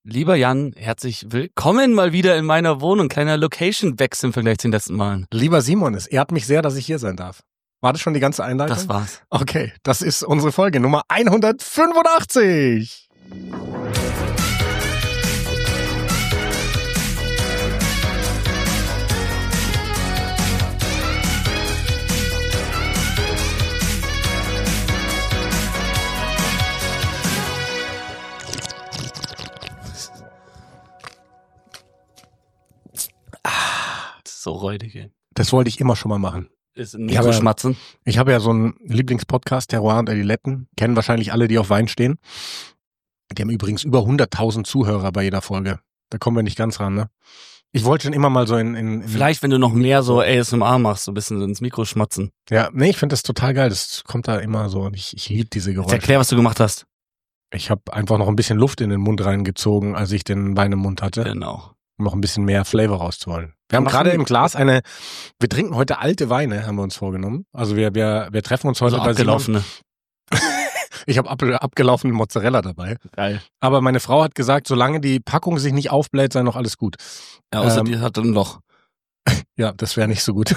Lieber Jan, herzlich willkommen mal wieder in meiner Wohnung. Kleiner Location-Wechsel im Vergleich zu den letzten Malen. Lieber Simon, es ehrt mich sehr, dass ich hier sein darf. War das schon die ganze Einleitung? Das war's. Okay, das ist unsere Folge Nummer 185. So räudig. Das wollte ich immer schon mal machen. Ist ein Mikroschmatzen. Ich habe ja so einen Lieblingspodcast, Terroir und Adiletten. Kennen wahrscheinlich alle, die auf Wein stehen. Die haben übrigens über 100.000 Zuhörer bei jeder Folge. Da kommen wir nicht ganz ran, ne? Ich wollte schon immer mal so in Vielleicht, wenn du noch mehr so ASMR machst, so ein bisschen ins Mikro schmatzen. Ja, nee, ich finde das total geil. Das kommt da immer so. Ich liebe diese Geräusche. Jetzt erklär, was du gemacht hast. Ich habe einfach noch ein bisschen Luft in den Mund reingezogen, als ich den Wein im Mund hatte. Genau. Um noch ein bisschen mehr Flavor rauszuholen. Wir haben gerade im Glas wir trinken heute alte Weine, haben wir uns vorgenommen. Also wir treffen uns heute Also bei abgelaufene. Ich habe abgelaufene Mozzarella dabei. Geil. Aber meine Frau hat gesagt, solange die Packung sich nicht aufbläht, sei noch alles gut. Ja, außer die hat ein Loch. Ja, das wäre nicht so gut.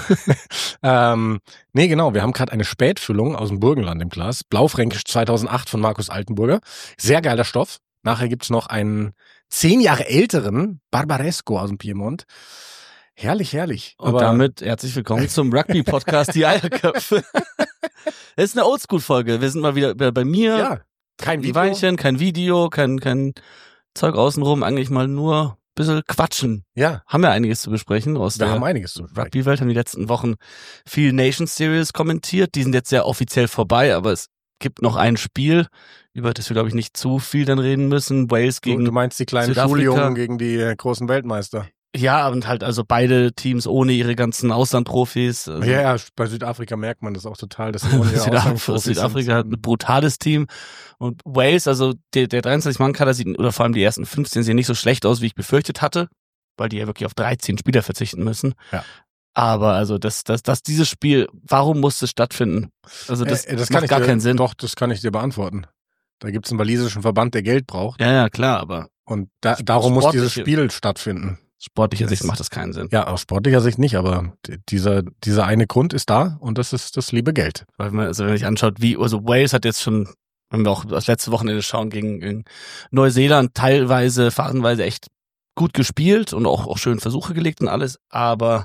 Nee, genau. Wir haben gerade eine Spätfüllung aus dem Burgenland im Glas. Blaufränkisch 2008 von Markus Altenburger. Sehr geiler Stoff. Nachher gibt's noch einen 10 Jahre älteren Barbaresco aus dem Piemont. Herrlich, herrlich. Und damit herzlich willkommen zum Rugby-Podcast Die Eierköpfe. Das ist eine Oldschool-Folge. Wir sind mal wieder bei mir. Ja, kein Die Video. Weinchen, kein Video, kein Zeug außenrum. Eigentlich mal nur ein bisschen quatschen. Ja. Haben wir einiges zu besprechen Wir aus der haben einiges zu besprechen. Rugby-Welt. Haben die letzten Wochen viel Nation Series kommentiert. Die sind jetzt sehr offiziell vorbei, aber es gibt noch ein Spiel, über das wir, glaube ich, nicht zu viel dann reden müssen. Wales gegen Du meinst die kleinen Südafrika. Schuljungen gegen die großen Weltmeister. Ja, und halt also beide Teams ohne ihre ganzen Auslandprofis. Also Ja, bei Südafrika merkt man das auch total. Dass sie ohne ihre Auslandprofis Südafrika sind. hat ein brutales Team. Und Wales, also der 23-Mann-Kader sieht, oder vor allem die ersten 15 sehen nicht so schlecht aus, wie ich befürchtet hatte, weil die ja wirklich auf 13 Spieler verzichten müssen. Ja. Aber also dieses Spiel, warum muss es stattfinden? Also das macht gar keinen Sinn. Doch, das kann ich dir beantworten. Da gibt's einen walisischen Verband, der Geld braucht. Ja, klar, aber Und darum muss dieses Sportliche- Spiel stattfinden. sportlicher Sicht macht das keinen Sinn. Ja, aus sportlicher Sicht nicht, aber dieser eine Grund ist da und das ist das liebe Geld. Weil wenn man sich anschaut, also Wales hat jetzt schon, wenn wir auch das letzte Wochenende schauen, gegen Neuseeland phasenweise echt gut gespielt und auch schön Versuche gelegt und alles, aber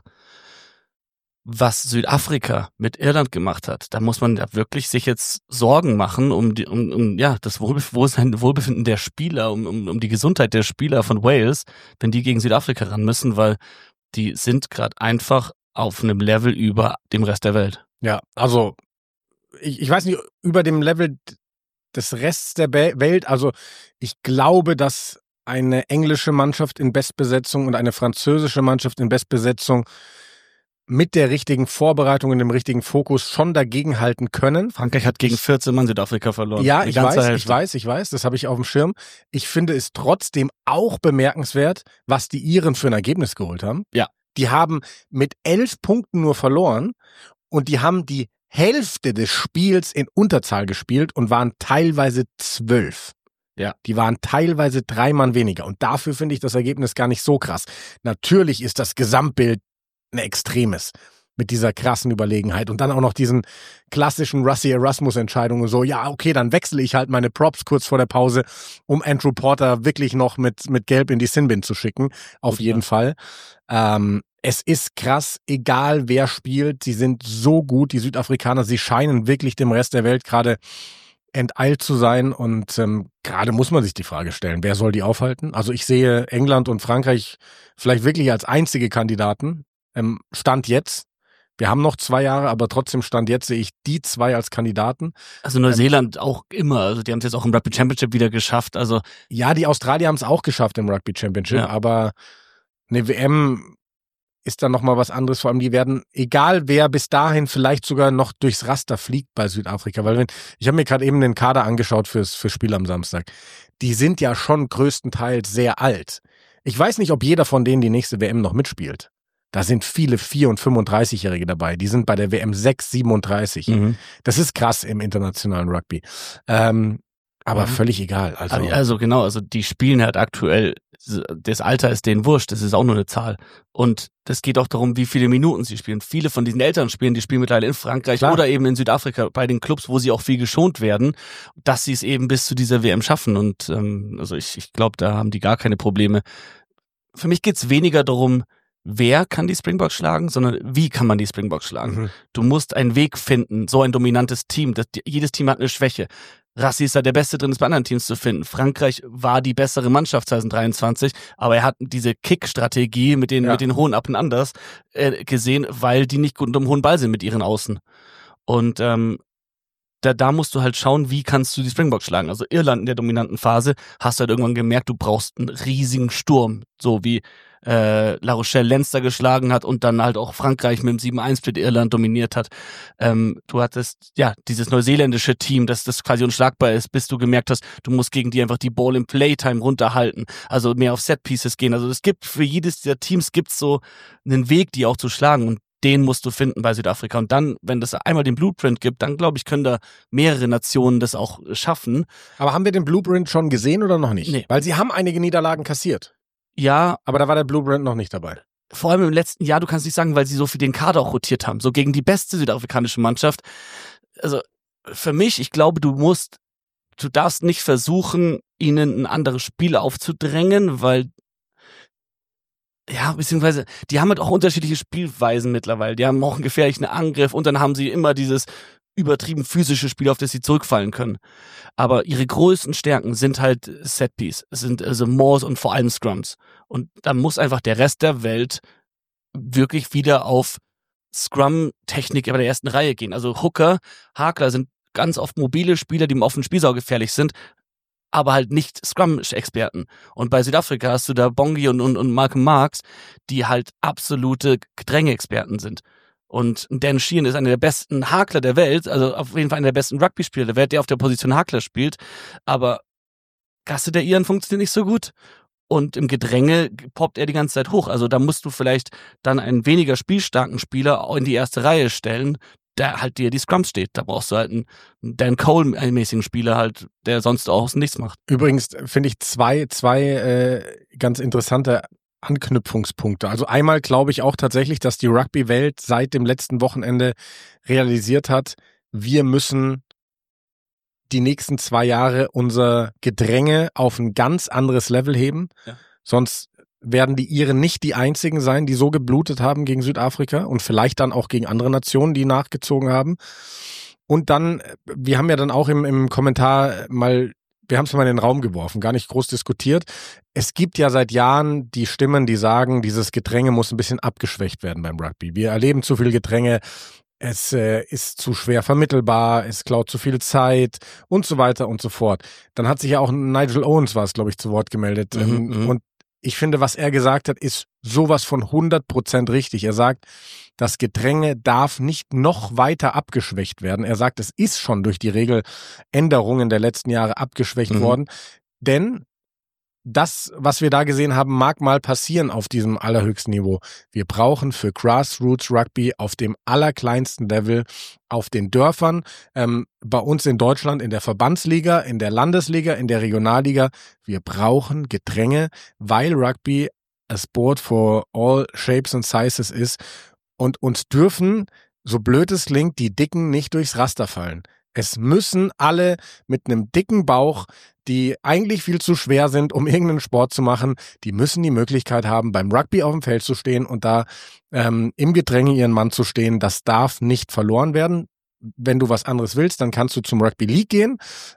was Südafrika mit Irland gemacht hat, da muss man ja wirklich sich jetzt Sorgen machen um das Wohlbefinden der Spieler, um die Gesundheit der Spieler von Wales, wenn die gegen Südafrika ran müssen, weil die sind gerade einfach auf einem Level über dem Rest der Welt. Ja, also ich weiß nicht, über dem Level des Rests der Welt, also ich glaube, dass eine englische Mannschaft in Bestbesetzung und eine französische Mannschaft in Bestbesetzung mit der richtigen Vorbereitung und dem richtigen Fokus schon dagegenhalten können. Frankreich hat gegen 14 Mann Südafrika verloren. Ja, Die ich ganze weiß, Hälfte. das habe ich auf dem Schirm. Ich finde es trotzdem auch bemerkenswert, was die Iren für ein Ergebnis geholt haben. Ja. Die haben mit 11 Punkten nur verloren und die haben die Hälfte des Spiels in Unterzahl gespielt und waren teilweise 12. Ja. Die waren teilweise 3 Mann weniger und dafür finde ich das Ergebnis gar nicht so krass. Natürlich ist das Gesamtbild ein extremes mit dieser krassen Überlegenheit und dann auch noch diesen klassischen Rusty Erasmus-Entscheidungen so, ja, okay, dann wechsle ich halt meine Props kurz vor der Pause, um Andrew Porter wirklich noch mit Gelb in die Sinbin zu schicken, auf jeden Fall. Es ist krass, egal wer spielt, sie sind so gut, die Südafrikaner, sie scheinen wirklich dem Rest der Welt gerade enteilt zu sein und gerade muss man sich die Frage stellen, wer soll die aufhalten? Also ich sehe England und Frankreich vielleicht wirklich als einzige Kandidaten. Stand jetzt. Wir haben noch 2 Jahre, aber trotzdem Stand jetzt sehe ich die 2 als Kandidaten. Also Neuseeland auch immer. Also die haben es jetzt auch im Rugby Championship wieder geschafft. Also Ja, die Australier haben es auch geschafft im Rugby Championship, Ja. aber eine WM ist dann nochmal was anderes. Vor allem, die werden, egal wer bis dahin vielleicht sogar noch durchs Raster fliegt bei Südafrika. Weil ich habe mir gerade eben den Kader angeschaut fürs Spiel am Samstag. Die sind ja schon größtenteils sehr alt. Ich weiß nicht, ob jeder von denen die nächste WM noch mitspielt. Da sind viele 4- und 35-Jährige dabei. Die sind bei der WM 6, 37. Das ist krass im internationalen Rugby. Aber völlig egal. Also genau, also die spielen halt aktuell, das Alter ist denen wurscht, das ist auch nur eine Zahl. Und das geht auch darum, wie viele Minuten sie spielen. Viele von diesen Eltern die spielen mittlerweile in Frankreich oder eben in Südafrika bei den Clubs, wo sie auch viel geschont werden, dass sie es eben bis zu dieser WM schaffen. Und also ich glaube, da haben die gar keine Probleme. Für mich geht's weniger darum, wer kann die Springboks schlagen, sondern wie kann man die Springboks schlagen. Du musst einen Weg finden, so ein dominantes Team. Jedes Team hat eine Schwäche. Rassi ist da der Beste drin, es bei anderen Teams zu finden. Frankreich war die bessere Mannschaft 2023, aber er hat diese Kick-Strategie mit den hohen Up and Unders gesehen, weil die nicht gut unter dem hohen Ball sind mit ihren Außen. Und da musst du halt schauen, wie kannst du die Springboks schlagen. Also Irland in der dominanten Phase hast du halt irgendwann gemerkt, du brauchst einen riesigen Sturm, so wie La Rochelle Leinster geschlagen hat und dann halt auch Frankreich mit dem 7-1-Split Irland dominiert hat. Du hattest dieses neuseeländische Team, das quasi unschlagbar ist, bis du gemerkt hast, du musst gegen die einfach die Ball-in-Playtime runterhalten, also mehr auf Set-Pieces gehen. Also es gibt für jedes dieser Teams gibt's so einen Weg, die auch zu schlagen, und den musst du finden bei Südafrika. Und dann, wenn das einmal den Blueprint gibt, dann glaube ich, können da mehrere Nationen das auch schaffen. Aber haben wir den Blueprint schon gesehen oder noch nicht? Nee. Weil sie haben einige Niederlagen kassiert. Ja. Aber da war der Blueprint noch nicht dabei. Vor allem im letzten Jahr, du kannst nicht sagen, weil sie so viel den Kader auch rotiert haben. So gegen die beste südafrikanische Mannschaft. Also für mich, ich glaube, du darfst nicht versuchen, ihnen ein anderes Spiel aufzudrängen, weil beziehungsweise, die haben halt auch unterschiedliche Spielweisen mittlerweile. Die haben auch einen gefährlichen Angriff und dann haben sie immer dieses übertrieben physische Spiel, auf das sie zurückfallen können. Aber ihre größten Stärken sind halt Setpiece. Es sind also Maws und vor allem Scrums. Und da muss einfach der Rest der Welt wirklich wieder auf Scrum-Technik bei der ersten Reihe gehen. Also Hooker, Hakler sind ganz oft mobile Spieler, die im offenen Spiel saugefährlich sind, aber halt nicht Scrum-Experten. Und bei Südafrika hast du da Bongi und Malcolm Marx, die halt absolute Gedränge-Experten sind. Und Dan Sheehan ist einer der besten Hakler der Welt, also auf jeden Fall einer der besten Rugby-Spieler der Welt, der auf der Position Hakler spielt. Aber Gasse der Iren funktioniert nicht so gut. Und im Gedränge poppt er die ganze Zeit hoch. Also da musst du vielleicht dann einen weniger spielstarken Spieler in die erste Reihe stellen, der halt dir die Scrums steht. Da brauchst du halt einen Dan Cole-mäßigen Spieler halt, der sonst auch nichts macht. Übrigens finde ich zwei ganz interessante Anknüpfungspunkte. Also einmal glaube ich auch tatsächlich, dass die Rugby-Welt seit dem letzten Wochenende realisiert hat, wir müssen die nächsten 2 Jahre unser Gedränge auf ein ganz anderes Level heben. Ja. Sonst werden die Iren nicht die einzigen sein, die so geblutet haben gegen Südafrika und vielleicht dann auch gegen andere Nationen, die nachgezogen haben. Und dann, wir haben ja dann auch im Kommentar wir haben es mal in den Raum geworfen, gar nicht groß diskutiert. Es gibt ja seit Jahren die Stimmen, die sagen, dieses Gedränge muss ein bisschen abgeschwächt werden beim Rugby. Wir erleben zu viel Gedränge, es ist zu schwer vermittelbar, es klaut zu viel Zeit und so weiter und so fort. Dann hat sich ja auch Nigel Owens, war es, glaube ich, zu Wort gemeldet. Und ich finde, was er gesagt hat, ist sowas von 100% richtig. Er sagt, das Gedränge darf nicht noch weiter abgeschwächt werden. Er sagt, es ist schon durch die Regeländerungen der letzten Jahre abgeschwächt worden. Denn das, was wir da gesehen haben, mag mal passieren auf diesem allerhöchsten Niveau. Wir brauchen für Grassroots Rugby auf dem allerkleinsten Level, auf den Dörfern, bei uns in Deutschland in der Verbandsliga, in der Landesliga, in der Regionalliga, wir brauchen Gedränge, weil Rugby a sport for all shapes and sizes ist und uns dürfen, so blöd es klingt, die Dicken nicht durchs Raster fallen. Es müssen alle mit einem dicken Bauch, die eigentlich viel zu schwer sind, um irgendeinen Sport zu machen, die müssen die Möglichkeit haben, beim Rugby auf dem Feld zu stehen und da im Gedränge ihren Mann zu stehen. Das darf nicht verloren werden. Wenn du was anderes willst, dann kannst du zum Rugby League gehen.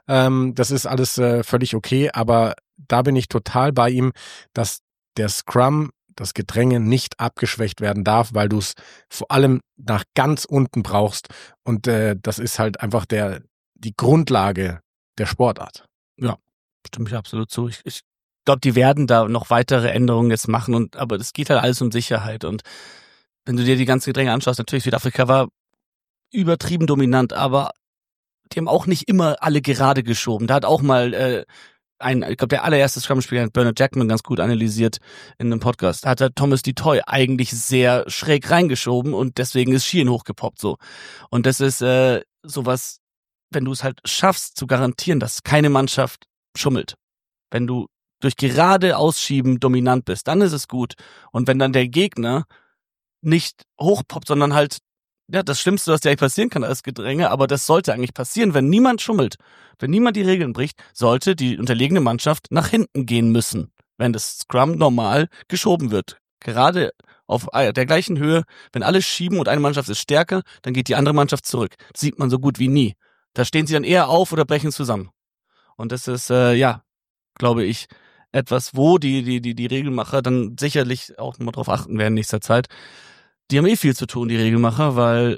Das ist alles völlig okay, aber da bin ich total bei ihm, dass der Scrum, das Gedränge nicht abgeschwächt werden darf, weil du es vor allem nach ganz unten brauchst. Und das ist halt einfach die Grundlage der Sportart. Ja, stimme ich absolut zu. Ich glaube, die werden da noch weitere Änderungen jetzt machen, aber es geht halt alles um Sicherheit. Und wenn du dir die ganzen Gedränge anschaust, natürlich Südafrika war übertrieben dominant, aber die haben auch nicht immer alle gerade geschoben. Da hat auch mal ich glaube, der allererste Scrum-Spieler hat Bernard Jackman ganz gut analysiert in einem Podcast. Da hat er Thomas du Toit eigentlich sehr schräg reingeschoben und deswegen ist Sheehan hochgepoppt so. Und das ist sowas, wenn du es halt schaffst zu garantieren, dass keine Mannschaft schummelt, wenn du durch gerade Ausschieben dominant bist, dann ist es gut. Und wenn dann der Gegner nicht hochpoppt, sondern halt, ja, das Schlimmste, was dir eigentlich passieren kann, als Gedränge, aber das sollte eigentlich passieren, wenn niemand schummelt, wenn niemand die Regeln bricht, sollte die unterlegene Mannschaft nach hinten gehen müssen, wenn das Scrum normal geschoben wird. Gerade auf der gleichen Höhe, wenn alle schieben und eine Mannschaft ist stärker, dann geht die andere Mannschaft zurück. Das sieht man so gut wie nie. Da stehen sie dann eher auf oder brechen zusammen. Und das ist, glaube ich, etwas, wo die Regelmacher dann sicherlich auch mal drauf achten werden in nächster Zeit. Die haben viel zu tun, die Regelmacher, weil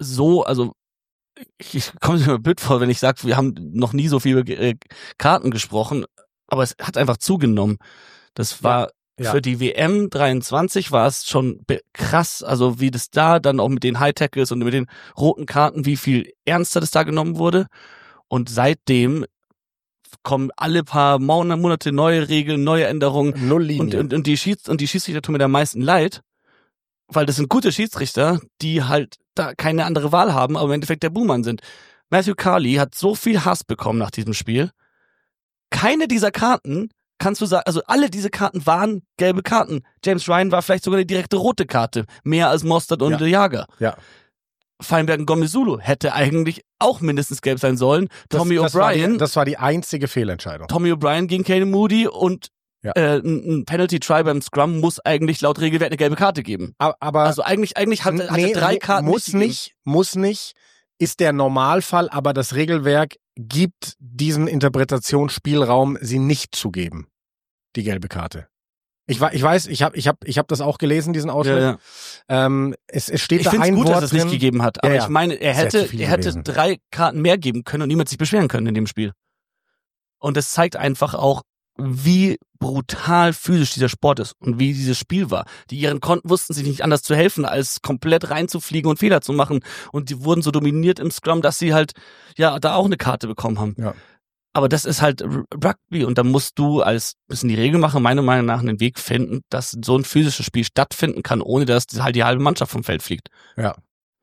ich komme mir blöd vor, wenn ich sage, wir haben noch nie so viele Karten gesprochen, aber es hat einfach zugenommen. Das war für die WM 23 war es schon krass, also wie das da dann auch mit den High-Tackles und mit den roten Karten, wie viel ernster das da genommen wurde. Und seitdem kommen alle paar Monate neue Regeln, neue Änderungen. Null Linie. Und die Schiedsrichter tun mir am meisten leid, weil das sind gute Schiedsrichter, die halt da keine andere Wahl haben, aber im Endeffekt der Buhmann sind. Matthew Carley hat so viel Hass bekommen nach diesem Spiel. Keine dieser Karten, kannst du sagen, also alle diese Karten waren gelbe Karten. James Ryan war vielleicht sogar eine direkte rote Karte, mehr als Mostert und De Jager. Ja. Feinberg und Gomezulu hätte eigentlich auch mindestens gelb sein sollen. Tommy O'Brien. Das war die einzige Fehlentscheidung. Tommy O'Brien gegen Caden Moody und ein Penalty Try beim Scrum muss eigentlich laut Regelwerk eine gelbe Karte geben. Aber also eigentlich hat er 3 Karten. Muss nicht, ist der Normalfall, aber das Regelwerk gibt diesen Interpretationsspielraum, sie nicht zu geben, die gelbe Karte. Ich weiß, ich hab das auch gelesen, diesen Ausschnitt. Ja. Es steht da ein gut, Wort dass es nicht gegeben hat, aber ich meine, er hätte 3 Karten mehr geben können und niemand sich beschweren können in dem Spiel. Und das zeigt einfach auch, wie brutal physisch dieser Sport ist und wie dieses Spiel war. Die Iren wussten sich nicht anders zu helfen, als komplett reinzufliegen und Fehler zu machen. Und die wurden so dominiert im Scrum, dass sie halt da auch eine Karte bekommen haben. Ja. Aber das ist halt Rugby und da musst du als bisschen die Regelmacher meiner Meinung nach einen Weg finden, dass so ein physisches Spiel stattfinden kann, ohne dass halt die halbe Mannschaft vom Feld fliegt. Ja.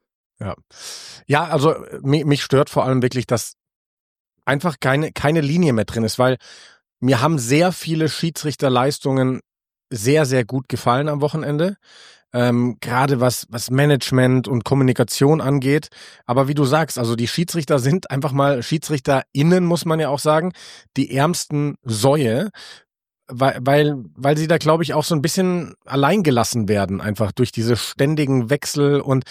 Ja, also mich stört vor allem wirklich, dass einfach keine Linie mehr drin ist, weil mir haben sehr viele Schiedsrichterleistungen sehr, sehr gut gefallen am Wochenende. Gerade was Management und Kommunikation angeht. Aber wie du sagst, also die Schiedsrichter sind einfach mal SchiedsrichterInnen, muss man ja auch sagen, die ärmsten Säue, weil sie da, glaube ich, auch so ein bisschen allein gelassen werden, einfach durch diese ständigen Wechsel und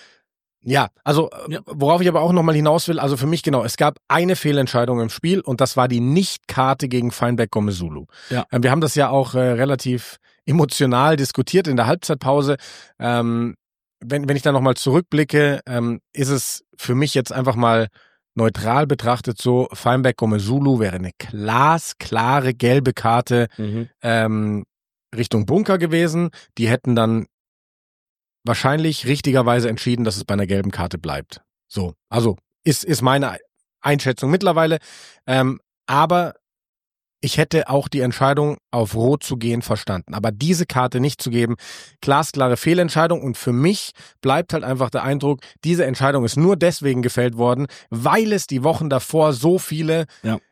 worauf ich aber auch nochmal hinaus will, also für mich genau, es gab eine Fehlentscheidung im Spiel und das war die Nicht-Karte gegen Feinberg Gomezulu. Ja. Wir haben das ja auch relativ emotional diskutiert in der Halbzeitpause. Wenn ich da nochmal zurückblicke, ist es für mich jetzt einfach mal neutral betrachtet so, Feinberg Gomezulu wäre eine glasklare gelbe Karte Richtung Bunker gewesen. Die hätten dann wahrscheinlich richtigerweise entschieden, dass es bei einer gelben Karte bleibt. So, also ist meine Einschätzung mittlerweile. Aber ich hätte auch die Entscheidung, auf Rot zu gehen, verstanden. Aber diese Karte nicht zu geben, glasklare Fehlentscheidung. Und für mich bleibt halt einfach der Eindruck, diese Entscheidung ist nur deswegen gefällt worden, weil es die Wochen davor so viele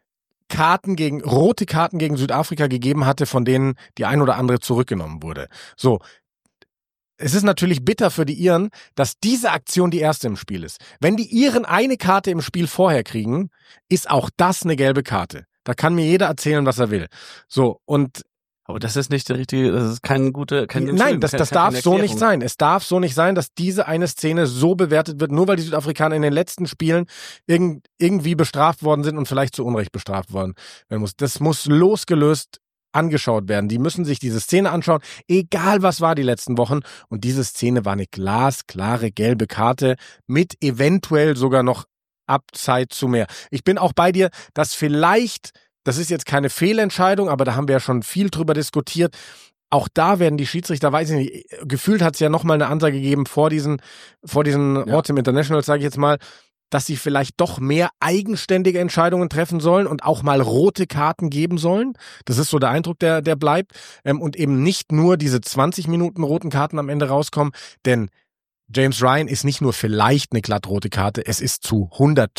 rote Karten gegen Südafrika gegeben hatte, von denen die ein oder andere zurückgenommen wurde. So. Es ist natürlich bitter für die Iren, dass diese Aktion die erste im Spiel ist. Wenn die Iren eine Karte im Spiel vorher kriegen, ist auch das eine gelbe Karte. Da kann mir jeder erzählen, was er will. So, und aber das ist nicht der richtige, das ist kein Nein, das darf so nicht sein. Es darf so nicht sein, dass diese eine Szene so bewertet wird, nur weil die Südafrikaner in den letzten Spielen irgendwie bestraft worden sind und vielleicht zu Unrecht bestraft worden werden muss. Das muss losgelöst angeschaut werden. Die müssen sich diese Szene anschauen, egal was war die letzten Wochen. Und diese Szene war eine glasklare gelbe Karte mit eventuell sogar noch Abzeit zu mehr. Ich bin auch bei dir, dass vielleicht, das ist jetzt keine Fehlentscheidung, aber da haben wir ja schon viel drüber diskutiert, auch da werden die Schiedsrichter, weiß ich nicht, gefühlt hat es ja nochmal eine Ansage gegeben vor diesen Autumn Internationals, sage ich jetzt mal, dass sie vielleicht doch mehr eigenständige Entscheidungen treffen sollen und auch mal rote Karten geben sollen. Das ist so der Eindruck, der bleibt. Und eben nicht nur diese 20 Minuten roten Karten am Ende rauskommen. Denn James Ryan ist nicht nur vielleicht eine glattrote Karte, es ist zu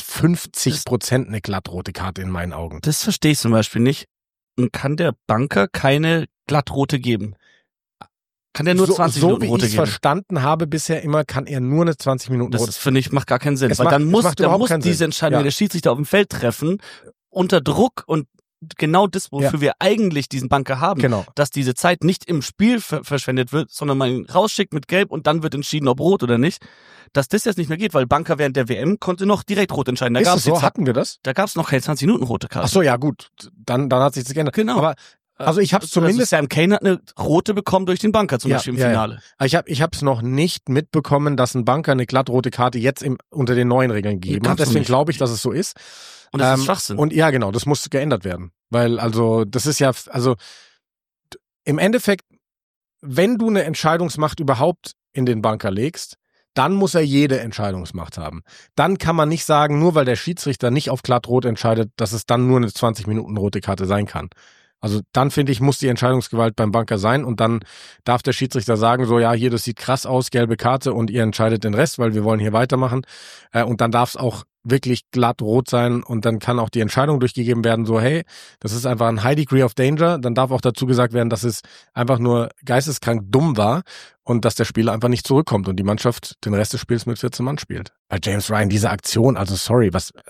150% eine glattrote Karte in meinen Augen. Das verstehe ich zum Beispiel nicht. Und kann der Banker keine glattrote geben? Kann der nur 20 Minuten rote geben? So wie ich es verstanden habe bisher immer, kann er nur eine 20 Minuten rote. Das finde ich macht gar keinen Sinn, weil dann muss diese Entscheidung der Schiedsrichter auf dem Feld treffen, unter Druck und genau das, wofür wir eigentlich diesen Banker haben, dass diese Zeit nicht im Spiel verschwendet wird, sondern man ihn rausschickt mit Gelb und dann wird entschieden, ob rot oder nicht, dass das jetzt nicht mehr geht, weil Banker während der WM konnte noch direkt rot entscheiden. Da gab's so? Hatten wir das? Da gab es noch keine 20 Minuten rote Karte. Ach so, ja gut, dann hat sich das geändert. Genau. Aber also ich habe zumindest Sam Kane hat eine rote bekommen durch den Banker zum Beispiel im Finale. Ja. Ich habe es noch nicht mitbekommen, dass ein Banker eine glattrote Karte jetzt unter den neuen Regeln gegeben hat. Deswegen glaube ich, dass es so ist. Und das ist Schwachsinn. Und ja, genau, das muss geändert werden. Weil also das ist ja, also im Endeffekt, wenn du eine Entscheidungsmacht überhaupt in den Banker legst, dann muss er jede Entscheidungsmacht haben. Dann kann man nicht sagen, nur weil der Schiedsrichter nicht auf glattrot entscheidet, dass es dann nur eine 20 Minuten rote Karte sein kann. Also dann finde ich, muss die Entscheidungsgewalt beim Banker sein und dann darf der Schiedsrichter sagen, so ja, hier, das sieht krass aus, gelbe Karte und ihr entscheidet den Rest, weil wir wollen hier weitermachen. Und dann darf es auch wirklich glatt rot sein und dann kann auch die Entscheidung durchgegeben werden, so hey, das ist einfach ein High Degree of Danger. Dann darf auch dazu gesagt werden, dass es einfach nur geisteskrank dumm war und dass der Spieler einfach nicht zurückkommt und die Mannschaft den Rest des Spiels mit 14 Mann spielt. Bei James Ryan, diese Aktion, also sorry,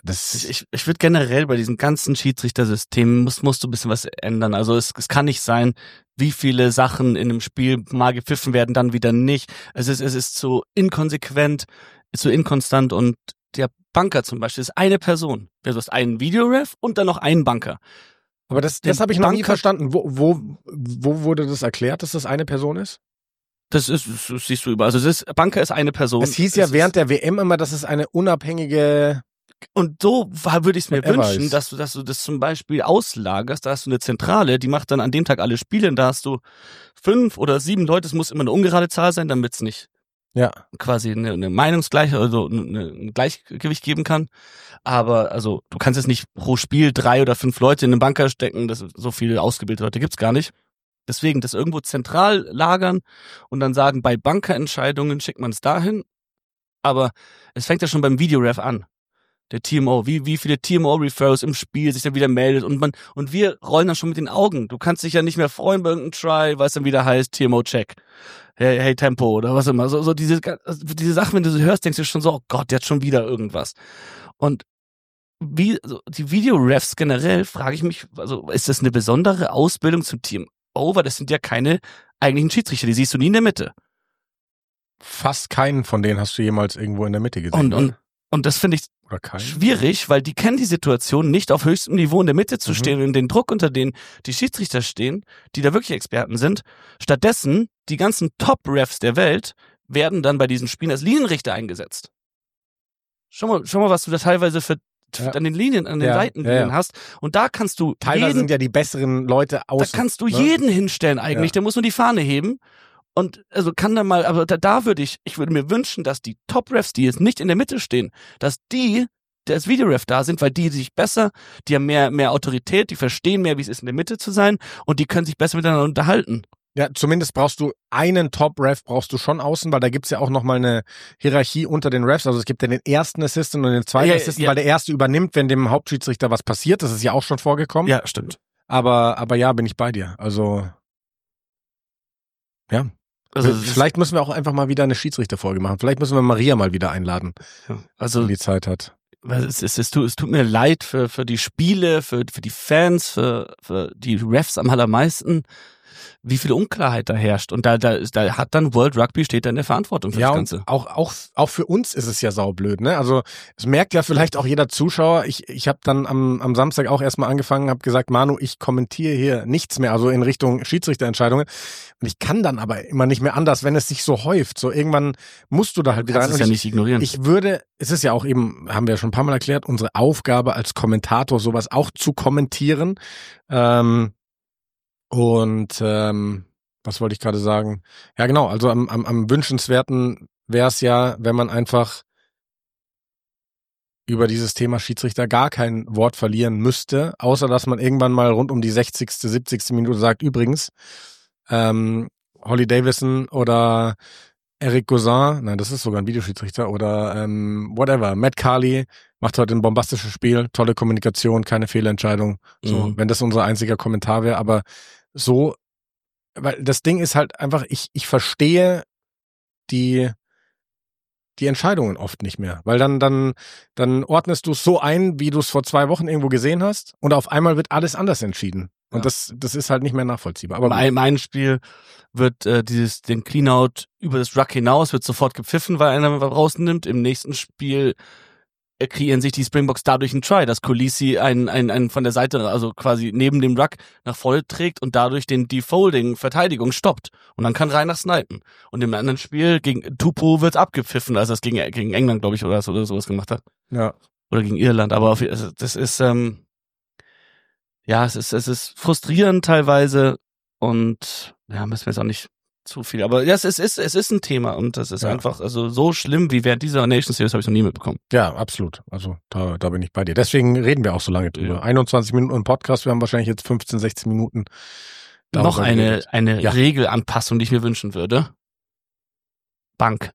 Ich würde generell bei diesem ganzen Schiedsrichtersystem musst du ein bisschen was ändern. Also es kann nicht sein, wie viele Sachen in einem Spiel mal gepfiffen werden, dann wieder nicht. Es ist zu inkonsequent, zu inkonstant und der Banker zum Beispiel ist eine Person. Du hast einen Videoref und dann noch einen Banker. Aber das habe ich noch nie verstanden. Wo wurde das erklärt, dass das eine Person ist? Das siehst du überall. Also Banker ist eine Person. Es hieß ja während der WM immer, dass es eine unabhängige... Und so würde ich es mir wünschen, dass du das zum Beispiel auslagerst. Da hast du eine Zentrale, die macht dann an dem Tag alle Spiele. Und da hast du 5 oder 7 Leute. Es muss immer eine ungerade Zahl sein, damit es nicht quasi eine Meinungsgleiche, also ein Gleichgewicht geben kann. Aber also du kannst jetzt nicht pro Spiel 3 oder 5 Leute in den Banker stecken. So viele ausgebildete Leute gibt's gar nicht. Deswegen das irgendwo zentral lagern und dann sagen, bei Bankerentscheidungen schickt man es dahin. Aber es fängt ja schon beim Videoref an. Der TMO, wie viele TMO-Referrals im Spiel sich dann wieder meldet und wir rollen dann schon mit den Augen. Du kannst dich ja nicht mehr freuen bei irgendeinem Try, weil es dann wieder heißt TMO-Check. Hey, Tempo oder was immer. So diese Sachen, wenn du sie hörst, denkst du schon so, oh Gott, jetzt schon wieder irgendwas. Und die Videorefs generell, frage ich mich, also ist das eine besondere Ausbildung zum TMO? Weil das sind ja keine eigentlichen Schiedsrichter, die siehst du nie in der Mitte. Fast keinen von denen hast du jemals irgendwo in der Mitte gesehen. Und das finde ich schwierig, weil die kennen die Situation nicht auf höchstem Niveau in der Mitte zu stehen und den Druck, unter den die Schiedsrichter stehen, die da wirklich Experten sind. Stattdessen, die ganzen Top-Refs der Welt werden dann bei diesen Spielen als Linienrichter eingesetzt. Schau mal, was du da teilweise an den Linien, an den Seitenlinien hast. Und da kannst du teilweise sind ja die besseren Leute außen. Da kannst du jeden hinstellen eigentlich. Der muss nur die Fahne heben. Und also kann da mal, aber ich würde mir wünschen, dass die Top-Refs, die jetzt nicht in der Mitte stehen, dass die als Videoref da sind, weil die sich besser, die haben mehr Autorität, die verstehen mehr, wie es ist, in der Mitte zu sein und die können sich besser miteinander unterhalten. Ja, zumindest brauchst du einen Top-Ref, brauchst du schon außen, weil da gibt's ja auch nochmal eine Hierarchie unter den Refs. Also es gibt ja den ersten Assistant und den zweiten Assistant, weil der erste übernimmt, wenn dem Hauptschiedsrichter was passiert. Das ist ja auch schon vorgekommen. Ja, stimmt. Aber ja, bin ich bei dir. Also, ja. Also vielleicht müssen wir auch einfach mal wieder eine Schiedsrichterfolge machen. Vielleicht müssen wir Maria mal wieder einladen, wenn die Zeit hat. Es tut mir leid für die Spiele, für die Fans, für die Refs am allermeisten, wie viel Unklarheit da herrscht. Und da hat dann World Rugby steht da in der Verantwortung für das Ganze. Ja, auch für uns ist es ja saublöd, ne? Also es merkt ja vielleicht auch jeder Zuschauer. Ich habe dann am Samstag auch erstmal angefangen, habe gesagt, Manu, ich kommentiere hier nichts mehr, also in Richtung Schiedsrichterentscheidungen. Und ich kann dann aber immer nicht mehr anders, wenn es sich so häuft. So irgendwann musst du da halt wieder rein. Du kannst es ja nicht ignorieren. Es ist ja auch eben, haben wir ja schon ein paar Mal erklärt, unsere Aufgabe als Kommentator, sowas auch zu kommentieren. Was wollte ich gerade sagen? Ja, genau, also am wünschenswerten wäre es ja, wenn man einfach über dieses Thema Schiedsrichter gar kein Wort verlieren müsste, außer dass man irgendwann mal rund um die 60., 70. Minute sagt, übrigens, Holly Davison oder Eric Gozin, nein, das ist sogar ein Videoschiedsrichter, oder whatever, Matt Carley macht heute ein bombastisches Spiel, tolle Kommunikation, keine Fehlentscheidung, so, wenn das unser einziger Kommentar wäre, aber so, weil das Ding ist halt einfach, ich verstehe die Entscheidungen oft nicht mehr, weil dann ordnest du es so ein, wie du es vor 2 Wochen irgendwo gesehen hast, und auf einmal wird alles anders entschieden. Und das ist halt nicht mehr nachvollziehbar. Aber mein Spiel wird den Cleanout über das Ruck hinaus, wird sofort gepfiffen, weil einer rausnimmt. Im nächsten Spiel kreieren sich die Springboks dadurch einen Try, dass Kolisi einen von der Seite, also quasi neben dem Ruck nach vorne trägt und dadurch den Defolding-Verteidigung stoppt. Und dann kann Rainer snipen. Und im anderen Spiel gegen Tupou wird's abgepfiffen, als er es gegen England, glaube ich, oder sowas gemacht hat. Ja. Oder gegen Irland. Aber das ist, es ist frustrierend teilweise und ja, müssen wir jetzt auch nicht zu viel. Aber ja, es ist ein Thema und das ist einfach, also so schlimm wie während dieser Nation Series habe ich noch nie mitbekommen. Ja, absolut. Also da bin ich bei dir. Deswegen reden wir auch so lange drüber. 21 Minuten im Podcast, wir haben wahrscheinlich jetzt 15, 16 Minuten. Noch eine Regelanpassung, die ich mir wünschen würde. Bank.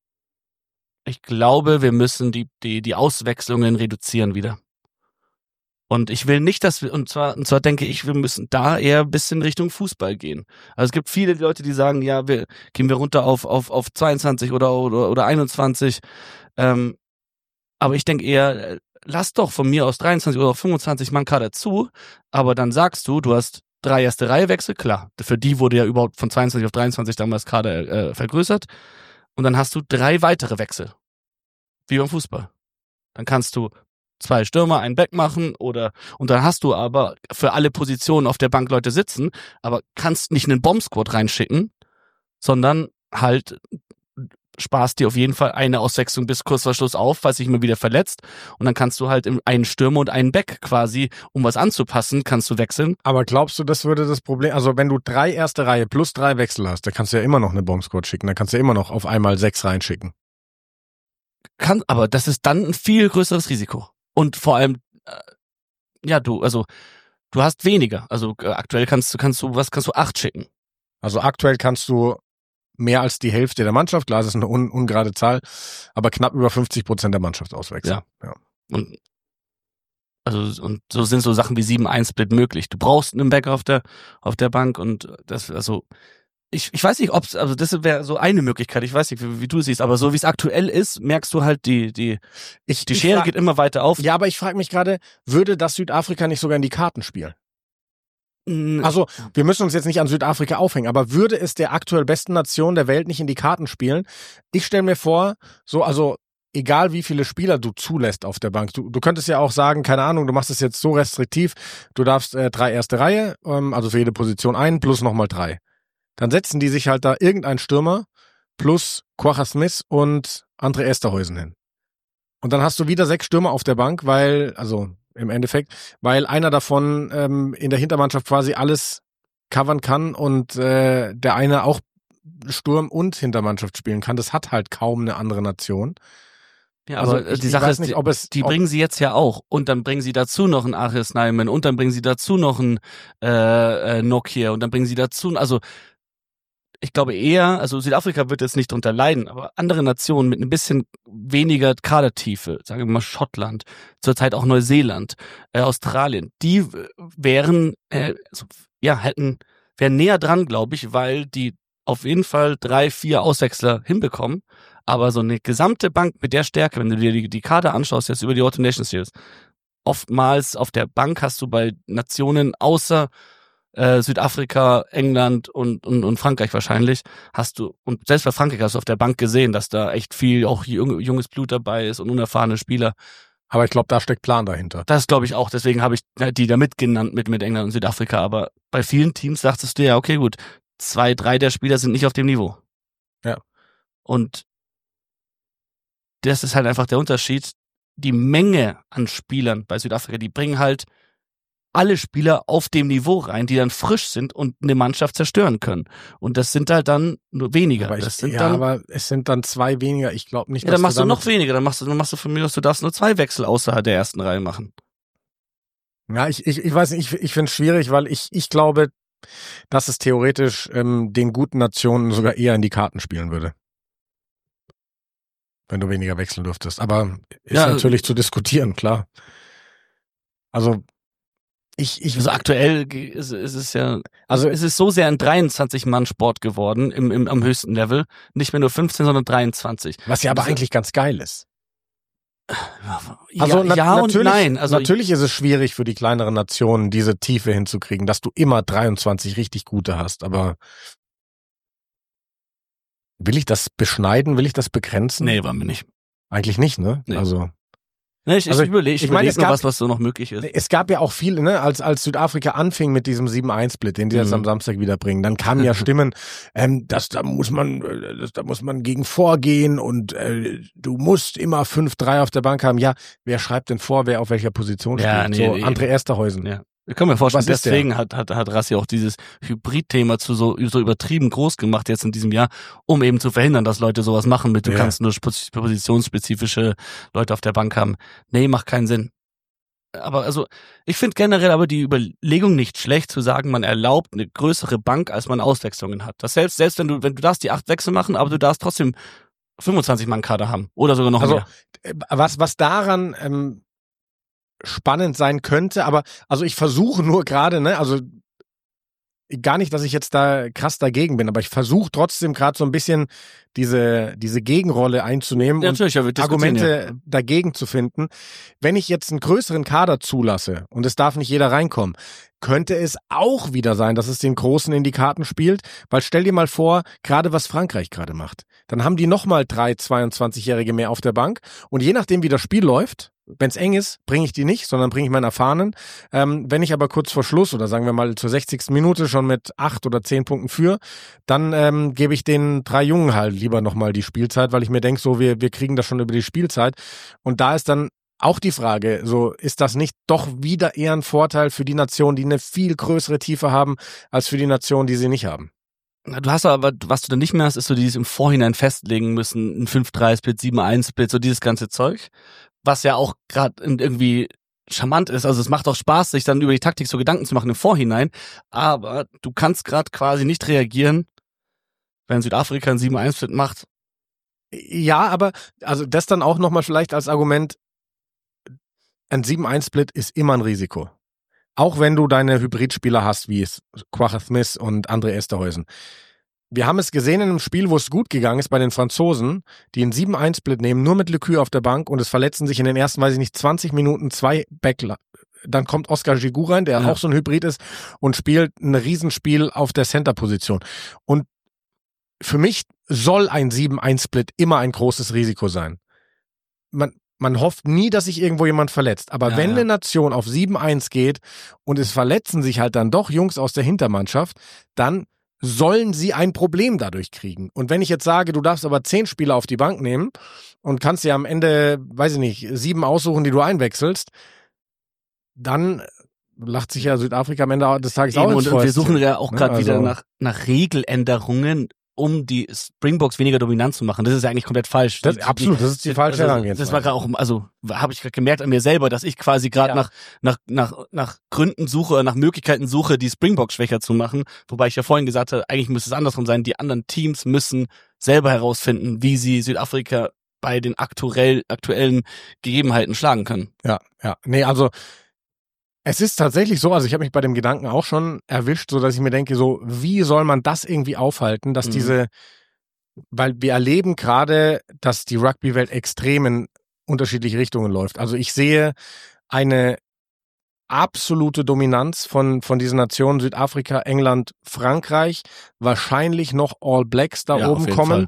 Ich glaube, wir müssen die Auswechslungen reduzieren wieder. Und ich will nicht, dass wir, und zwar denke ich, wir müssen da eher ein bisschen Richtung Fußball gehen. Also es gibt viele Leute, die sagen, ja, gehen wir runter auf 22 oder 21. Aber ich denke eher, lass doch von mir aus 23 oder 25 Mann Kader zu, aber dann sagst du hast 3 erste Reihe Wechsel, klar. Für die wurde ja überhaupt von 22 auf 23 damals Kader vergrößert. Und dann hast du 3 weitere Wechsel. Wie beim Fußball. Dann kannst du 2 Stürmer, einen Back machen und dann hast du aber für alle Positionen auf der Bank Leute sitzen, aber kannst nicht einen Bomb-Squad reinschicken, sondern halt sparst dir auf jeden Fall eine Auswechslung bis kurz vor Schluss auf, falls sich mal wieder verletzt, und dann kannst du halt einen Stürmer und einen Back quasi, um was anzupassen, kannst du wechseln. Aber glaubst du, das würde das Problem, also wenn du 3 erste Reihe plus 3 Wechsel hast, dann kannst du ja immer noch eine Bomb-Squad schicken, dann kannst du ja immer noch auf einmal 6 reinschicken. Aber das ist dann ein viel größeres Risiko. Und vor allem, du hast weniger. Also aktuell kannst du 8 schicken. Also aktuell kannst du mehr als die Hälfte der Mannschaft, klar, das ist eine ungerade Zahl, aber knapp über 50% der Mannschaft auswechseln. Ja. Und so sind so Sachen wie 7-1-Split möglich. Du brauchst einen Back auf der Bank und das, also ich weiß nicht, also das wäre so eine Möglichkeit, ich weiß nicht, wie du es siehst, aber so wie es aktuell ist, merkst du halt, die Schere geht immer weiter auf. Ja, aber ich frage mich gerade, würde das Südafrika nicht sogar in die Karten spielen? Also, wir müssen uns jetzt nicht an Südafrika aufhängen, aber würde es der aktuell besten Nation der Welt nicht in die Karten spielen? Ich stelle mir vor, egal wie viele Spieler du zulässt auf der Bank, du könntest ja auch sagen, keine Ahnung, du machst es jetzt so restriktiv, du darfst 3 erste Reihe, also für jede Position einen plus nochmal 3. Dann setzen die sich halt da irgendein Stürmer plus Quacha Smith und André Esterhuizen hin. Und dann hast du wieder 6 Stürmer auf der Bank, weil einer davon in der Hintermannschaft quasi alles covern kann und der eine auch Sturm und Hintermannschaft spielen kann. Das hat halt kaum eine andere Nation. Ja, aber die Sache ist, die bringen sie jetzt ja auch. Und dann bringen sie dazu noch einen Achilles Neiman und dann bringen sie dazu noch einen Nokia und dann bringen sie dazu, also ich glaube eher, also Südafrika wird jetzt nicht drunter leiden, aber andere Nationen mit ein bisschen weniger Kadertiefe, sagen wir mal Schottland, zurzeit auch Neuseeland, Australien, die wären näher dran, glaube ich, weil die auf jeden Fall 3, 4 Auswechsler hinbekommen. Aber so eine gesamte Bank mit der Stärke, wenn du dir die Kader anschaust, jetzt über die Autumn Nation Series, oftmals auf der Bank hast du bei Nationen außer Südafrika, England und Frankreich wahrscheinlich, und selbst bei Frankreich hast du auf der Bank gesehen, dass da echt viel auch junges Blut dabei ist und unerfahrene Spieler. Aber ich glaube, da steckt Plan dahinter. Das glaube ich auch, deswegen habe ich die da mitgenannt mit England und Südafrika, aber bei vielen Teams sagtest du ja, okay, gut, 2, 3 der Spieler sind nicht auf dem Niveau. Ja. Und das ist halt einfach der Unterschied, die Menge an Spielern bei Südafrika, die bringen halt alle Spieler auf dem Niveau rein, die dann frisch sind und eine Mannschaft zerstören können. Und das sind halt dann nur weniger. Aber es sind dann 2 weniger. Ich glaube nicht, dass dann machst du noch weniger. Dann machst du von mir aus, du darfst nur 2 Wechsel außerhalb der ersten Reihe machen. Ja, ich weiß nicht, ich finde es schwierig, weil ich glaube, dass es theoretisch den guten Nationen sogar eher in die Karten spielen würde. wenn du weniger wechseln dürftest. Aber ist natürlich zu diskutieren, klar. Also also aktuell ist es ja, also es ist so sehr ein 23-Mann-Sport geworden am höchsten Level. Nicht mehr nur 15, sondern 23. Was ja aber also, eigentlich ganz geil ist. Also ja und nein. Also natürlich ist es schwierig für die kleineren Nationen, diese Tiefe hinzukriegen, dass du immer 23 richtig gute hast. Aber will ich das beschneiden? Will ich das begrenzen? Nee, wollen wir nicht. Eigentlich nicht, ne? Nee. Also ich überlege nur, was so noch möglich ist. Es gab ja auch viele, ne, als Südafrika anfing mit diesem 7-1-Split, den die jetzt am Samstag wieder bringen, dann kamen ja Stimmen, da muss man gegen vorgehen und du musst immer 5-3 auf der Bank haben. Ja, wer schreibt denn vor, wer auf welcher Position spielt? André Esterhuizen. Ja. Ich kann mir vorstellen, deswegen hat Rassi auch dieses Hybrid-Thema so übertrieben groß gemacht jetzt in diesem Jahr, um eben zu verhindern, dass Leute sowas machen du kannst nur positionsspezifische Leute auf der Bank haben. Nee, macht keinen Sinn. Aber also, ich finde generell aber die Überlegung nicht schlecht zu sagen, man erlaubt eine größere Bank, als man Auswechslungen hat. Das selbst wenn du darfst die 8 Wechsel machen, aber du darfst trotzdem 25 Mann Kader haben oder sogar noch mehr. Was daran spannend sein könnte, aber also ich versuche nur gerade, ne, also gar nicht, dass ich jetzt da krass dagegen bin, aber ich versuche trotzdem gerade so ein bisschen diese Gegenrolle einzunehmen und Argumente dagegen zu finden. Wenn ich jetzt einen größeren Kader zulasse und es darf nicht jeder reinkommen, könnte es auch wieder sein, dass es den Großen in die Karten spielt, weil stell dir mal vor, gerade was Frankreich gerade macht, dann haben die nochmal 3 22-Jährige mehr auf der Bank und je nachdem, wie das Spiel läuft, wenn es eng ist, bringe ich die nicht, sondern bringe ich meinen Erfahrenen. Wenn ich aber kurz vor Schluss oder sagen wir mal zur 60. Minute schon mit 8 oder 10 Punkten führe, dann gebe ich den 3 Jungen halt lieber nochmal die Spielzeit, weil ich mir denke, so wir kriegen das schon über die Spielzeit. Und da ist dann auch die Frage, so ist das nicht doch wieder eher ein Vorteil für die Nationen, die eine viel größere Tiefe haben, als für die Nationen, die sie nicht haben? Du hast aber, was du dann nicht mehr hast, ist so dieses im Vorhinein festlegen müssen, ein 5-3-Split, 7-1-Split, so dieses ganze Zeug. Was ja auch gerade irgendwie charmant ist. Also es macht auch Spaß, sich dann über die Taktik so Gedanken zu machen im Vorhinein. Aber du kannst gerade quasi nicht reagieren, wenn Südafrika ein 7-1-Split macht. Ja, aber also das dann auch nochmal vielleicht als Argument, ein 7-1-Split ist immer ein Risiko. Auch wenn du deine Hybridspieler hast, wie es Kwagga Smith und André Esterhuizen. Wir haben es gesehen in einem Spiel, wo es gut gegangen ist bei den Franzosen, die einen 7-1-Split nehmen, nur mit Lecure auf der Bank und es verletzen sich in den ersten, 20 Minuten 2 Backler. Dann kommt Oscar Giroud rein, der auch so ein Hybrid ist und spielt ein Riesenspiel auf der Center-Position. Und für mich soll ein 7-1-Split immer ein großes Risiko sein. Man hofft nie, dass sich irgendwo jemand verletzt. Aber wenn eine Nation auf 7-1 geht und es verletzen sich halt dann doch Jungs aus der Hintermannschaft, dann sollen sie ein Problem dadurch kriegen. Und wenn ich jetzt sage, du darfst aber 10 Spieler auf die Bank nehmen und kannst dir am Ende, 7 aussuchen, die du einwechselst, dann lacht sich ja Südafrika am Ende des Tages auch ins Fäustchen. Und wir suchen ja auch gerade wieder nach Regeländerungen, um die Springboks weniger dominant zu machen. Das ist ja eigentlich komplett falsch. Absolut, das ist die falsche Herangehensweise. Das war gerade auch, habe ich gerade gemerkt an mir selber, dass ich quasi gerade nach Gründen suche, nach Möglichkeiten suche, die Springboks schwächer zu machen. Wobei ich ja vorhin gesagt habe, eigentlich müsste es andersrum sein. Die anderen Teams müssen selber herausfinden, wie sie Südafrika bei den aktuellen Gegebenheiten schlagen können. Ja. Nee, also es ist tatsächlich so, also ich habe mich bei dem Gedanken auch schon erwischt, so dass ich mir denke, so wie soll man das irgendwie aufhalten, dass weil wir erleben gerade, dass die Rugby-Welt extrem in unterschiedliche Richtungen läuft. Also ich sehe eine absolute Dominanz von diesen Nationen Südafrika, England, Frankreich, wahrscheinlich noch All Blacks da oben kommen.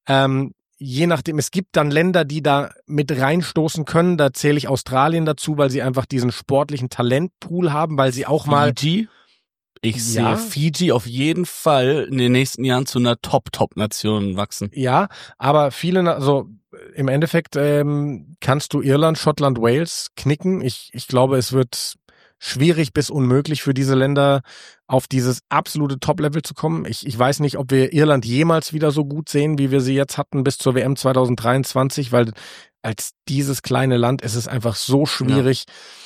Je nachdem, es gibt dann Länder, die da mit reinstoßen können. Da zähle ich Australien dazu, weil sie einfach diesen sportlichen Talentpool haben, weil sie auch mal... Fiji? Ich sehe Fiji auf jeden Fall in den nächsten Jahren zu einer Top-Nation wachsen. Ja, aber viele, also im Endeffekt kannst du Irland, Schottland, Wales knicken. Ich glaube, es wird schwierig bis unmöglich für diese Länder auf dieses absolute Top-Level zu kommen. Ich weiß nicht, ob wir Irland jemals wieder so gut sehen, wie wir sie jetzt hatten bis zur WM 2023, weil als dieses kleine Land ist es einfach so schwierig,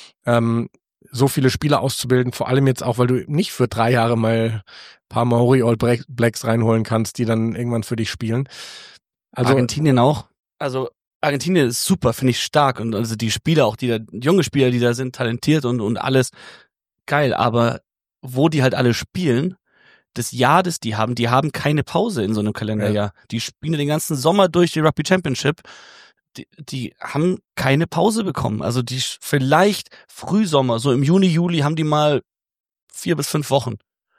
so viele Spieler auszubilden, vor allem jetzt auch, weil du nicht für 3 Jahre mal ein paar Maori All Blacks reinholen kannst, die dann irgendwann für dich spielen. Also Argentinien auch. Also Argentinien ist super, finde ich stark und also die Spieler, auch die junge Spieler, die da sind, talentiert und alles geil, aber wo die halt alle spielen, das Jahr, das die haben keine Pause in so einem Kalenderjahr. Ja. Die spielen den ganzen Sommer durch die Rugby Championship. Die haben keine Pause bekommen. Also die vielleicht Frühsommer, so im Juni, Juli haben die mal 4 bis 5 Wochen.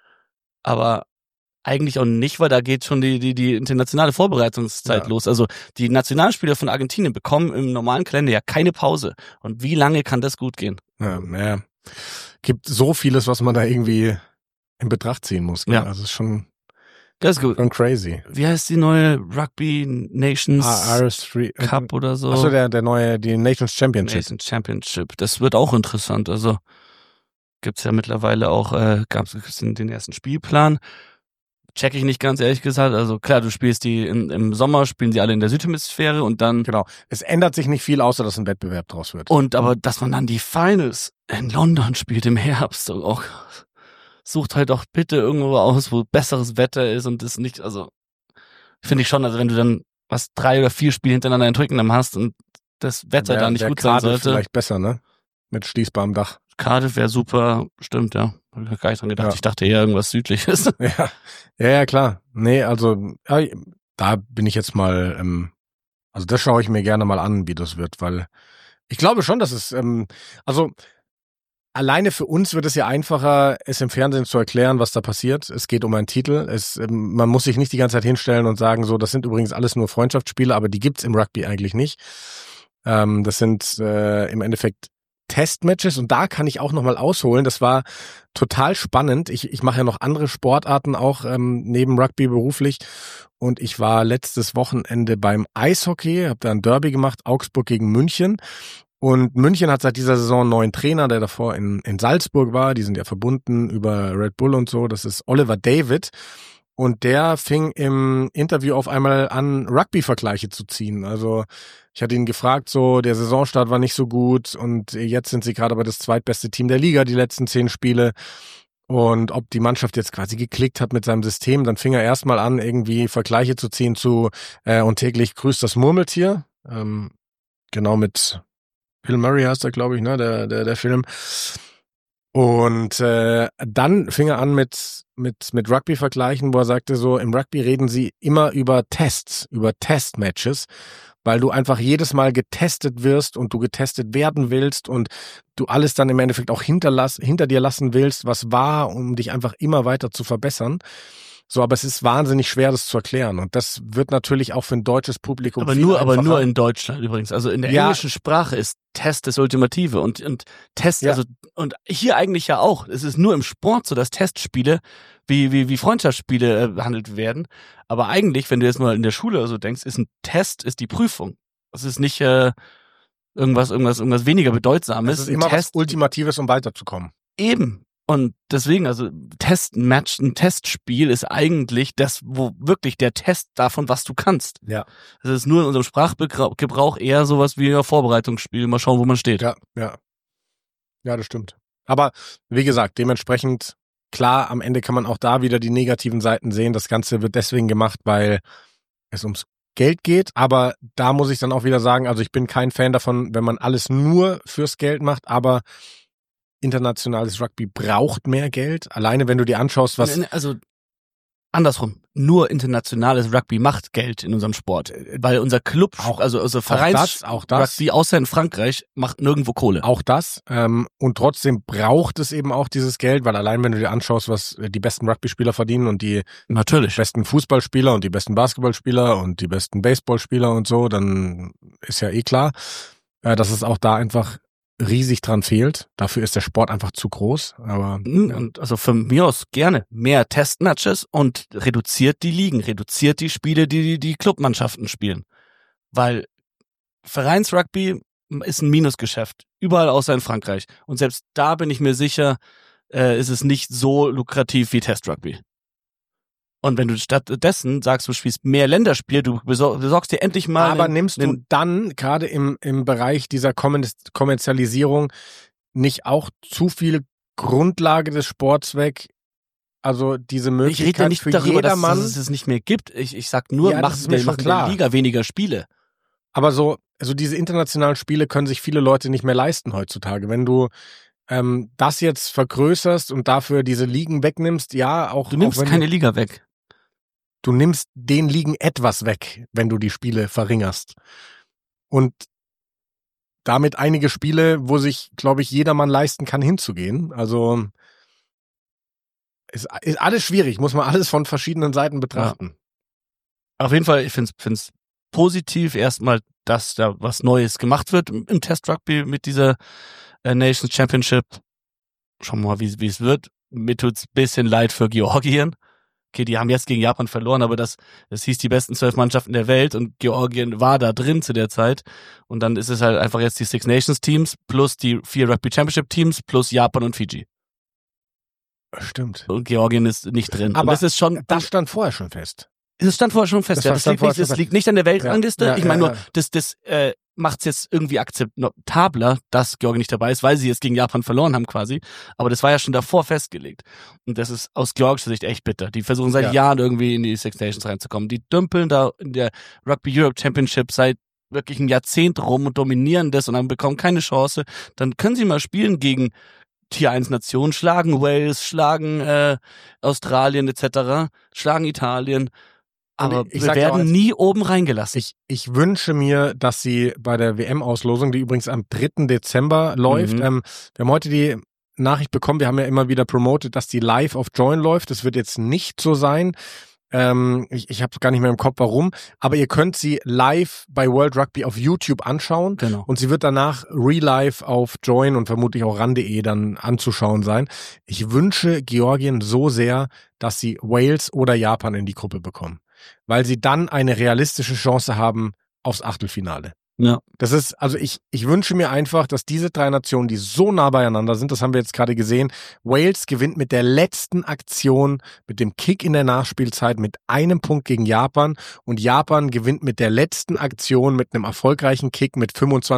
Aber eigentlich auch nicht, weil da geht schon die internationale Vorbereitungszeit los. Also die Nationalspieler von Argentinien bekommen im normalen Kalenderjahr keine Pause. Und wie lange kann das gut gehen? Ja. Gibt so vieles, was man da irgendwie in Betracht ziehen muss. Ja. Also ist schon crazy. Wie heißt die neue Rugby Nations Cup oder so? Achso, der neue, die Nations Championship. Das wird auch interessant. Also gibt's ja mittlerweile auch, gab's den ersten Spielplan. Check ich nicht ganz, ehrlich gesagt. Also klar, du spielst die im Sommer, spielen sie alle in der Südhemisphäre und dann... Genau. Es ändert sich nicht viel, außer dass ein Wettbewerb draus wird. Und aber, dass man dann die Finals in London spielt im Herbst, auch sucht halt auch bitte irgendwo aus, wo besseres Wetter ist und das nicht, also finde ich schon, also wenn du dann 3 oder 4 Spiele hintereinander in Twickenham hast und das Wetter da nicht gut sein sollte. Vielleicht besser, ne? Mit schließbarem Dach. Cardiff wäre super, stimmt, ja. Habe ich gar nicht dran gedacht. Ja. Ich dachte eher irgendwas Südliches. Ja, klar. Nee, also da bin ich jetzt mal, also das schaue ich mir gerne mal an, wie das wird, weil ich glaube schon, dass es, also alleine für uns wird es ja einfacher, es im Fernsehen zu erklären, was da passiert. Es geht um einen Titel. Man muss sich nicht die ganze Zeit hinstellen und sagen, so, das sind übrigens alles nur Freundschaftsspiele, aber die gibt's im Rugby eigentlich nicht. Das sind im Endeffekt Testmatches und da kann ich auch nochmal ausholen. Das war total spannend. Ich mache ja noch andere Sportarten auch neben Rugby beruflich und ich war letztes Wochenende beim Eishockey, habe da ein Derby gemacht, Augsburg gegen München. Und München hat seit dieser Saison einen neuen Trainer, der davor in Salzburg war. Die sind ja verbunden über Red Bull und so. Das ist Oliver David. Und der fing im Interview auf einmal an, Rugby-Vergleiche zu ziehen. Also ich hatte ihn gefragt, so der Saisonstart war nicht so gut und jetzt sind sie gerade aber das zweitbeste Team der Liga, die letzten 10 Spiele. Und ob die Mannschaft jetzt quasi geklickt hat mit seinem System, dann fing er erstmal an, irgendwie Vergleiche zu ziehen zu und täglich grüßt das Murmeltier. Genau mit Bill Murray heißt er, glaube ich, ne, der Film. Und dann fing er an mit Rugby-Vergleichen, wo er sagte so, im Rugby reden sie immer über Tests, über Testmatches, weil du einfach jedes Mal getestet wirst und du getestet werden willst und du alles dann im Endeffekt auch hinter dir lassen willst, was war, um dich einfach immer weiter zu verbessern. So, aber es ist wahnsinnig schwer, das zu erklären. Und das wird natürlich auch für ein deutsches Publikum aber nur in Deutschland übrigens. Also in der englischen Sprache ist Test das Ultimative und Test, also und hier eigentlich ja auch. Es ist nur im Sport so, dass Testspiele wie Freundschaftsspiele behandelt werden. Aber eigentlich, wenn du jetzt mal in der Schule oder so denkst, ist ein Test ist die Prüfung. Das ist nicht irgendwas weniger Bedeutsames. Das ist immer was Ultimatives, um weiterzukommen. Eben. Und deswegen, also ein Testspiel ist eigentlich das, wo wirklich der Test davon, was du kannst. Ja. Das ist nur in unserem Sprachgebrauch eher sowas wie ein Vorbereitungsspiel. Mal schauen, wo man steht. Ja, das stimmt. Aber wie gesagt, dementsprechend, klar, am Ende kann man auch da wieder die negativen Seiten sehen. Das Ganze wird deswegen gemacht, weil es ums Geld geht. Aber da muss ich dann auch wieder sagen, also ich bin kein Fan davon, wenn man alles nur fürs Geld macht, aber internationales Rugby braucht mehr Geld. Alleine, wenn du dir anschaust, was... Also andersrum. Nur internationales Rugby macht Geld in unserem Sport. Weil unser Club, also Vereins auch das, Rugby, außer in Frankreich, macht nirgendwo Kohle. Auch das. Und trotzdem braucht es eben auch dieses Geld, weil allein, wenn du dir anschaust, was die besten Rugby-Spieler verdienen und die besten Fußballspieler und die besten Basketballspieler und die besten Baseballspieler und so, dann ist ja klar, dass es auch da einfach riesig dran fehlt. Dafür ist der Sport einfach zu groß. Aber und also von mir aus gerne mehr Testmatches und reduziert die Ligen, reduziert die Spiele, die Clubmannschaften spielen. Weil Vereinsrugby ist ein Minusgeschäft. Überall außer in Frankreich. Und selbst da bin ich mir sicher, ist es nicht so lukrativ wie Testrugby. Und wenn du stattdessen sagst, du spielst mehr Länderspiel, du besorgst dir endlich mal... Aber nimmst du dann gerade im Bereich dieser Kommerzialisierung nicht auch zu viel Grundlage des Sports weg? Also diese Möglichkeit ich rede ja nicht für darüber, jedermann... dass es nicht mehr gibt. Ich sag nur, machen der Liga weniger Spiele. Aber so, also diese internationalen Spiele können sich viele Leute nicht mehr leisten heutzutage. Wenn du das jetzt vergrößerst und dafür diese Ligen wegnimmst, ja, auch. Du nimmst auch wenn keine Liga weg. Du nimmst den Ligen etwas weg, wenn du die Spiele verringerst. Und damit einige Spiele, wo sich, glaube ich, jedermann leisten kann, hinzugehen. Also ist alles schwierig, muss man alles von verschiedenen Seiten betrachten. Ja. Auf jeden Fall, ich finde es positiv erstmal, dass da was Neues gemacht wird im Test Rugby mit dieser Nations Championship. Schauen wir mal, wie es wird. Mir tut's ein bisschen leid für Georgien. Okay, die haben jetzt gegen Japan verloren, aber das hieß die besten 12 Mannschaften der Welt und Georgien war da drin zu der Zeit. Und dann ist es halt einfach jetzt die Six Nations Teams plus die 4 Rugby Championship Teams plus Japan und Fiji. Stimmt. Und Georgien ist nicht drin. Aber und das stand vorher schon fest. Es stand vorher schon fest. Das liegt nicht an der Weltrangliste. Ja, ich meine nur, das macht es jetzt irgendwie akzeptabler, dass Georgien nicht dabei ist, weil sie jetzt gegen Japan verloren haben quasi. Aber das war ja schon davor festgelegt. Und das ist aus georgischer Sicht echt bitter. Die versuchen seit Jahren irgendwie in die Six Nations reinzukommen. Die dümpeln da in der Rugby Europe Championship seit wirklich ein Jahrzehnt rum und dominieren das und dann bekommen keine Chance. Dann können sie mal spielen gegen Tier 1 Nationen, schlagen Wales, schlagen Australien etc., schlagen Italien. Aber wir werden nie oben reingelassen. Ich wünsche mir, dass sie bei der WM-Auslosung, die übrigens am 3. Dezember läuft, wir haben heute die Nachricht bekommen, wir haben ja immer wieder promotet, dass die live auf Join läuft. Das wird jetzt nicht so sein. Ich habe gar nicht mehr im Kopf, warum. Aber ihr könnt sie live bei World Rugby auf YouTube anschauen. Genau. Und sie wird danach re-live auf Join und vermutlich auch ran.de dann anzuschauen sein. Ich wünsche Georgien so sehr, dass sie Wales oder Japan in die Gruppe bekommen. Weil sie dann eine realistische Chance haben aufs Achtelfinale. Ja. Das ist, also ich wünsche mir einfach, dass diese 3 Nationen, die so nah beieinander sind, das haben wir jetzt gerade gesehen, Wales gewinnt mit der letzten Aktion, mit dem Kick in der Nachspielzeit mit 1 Punkt gegen Japan und Japan gewinnt mit der letzten Aktion mit einem erfolgreichen Kick mit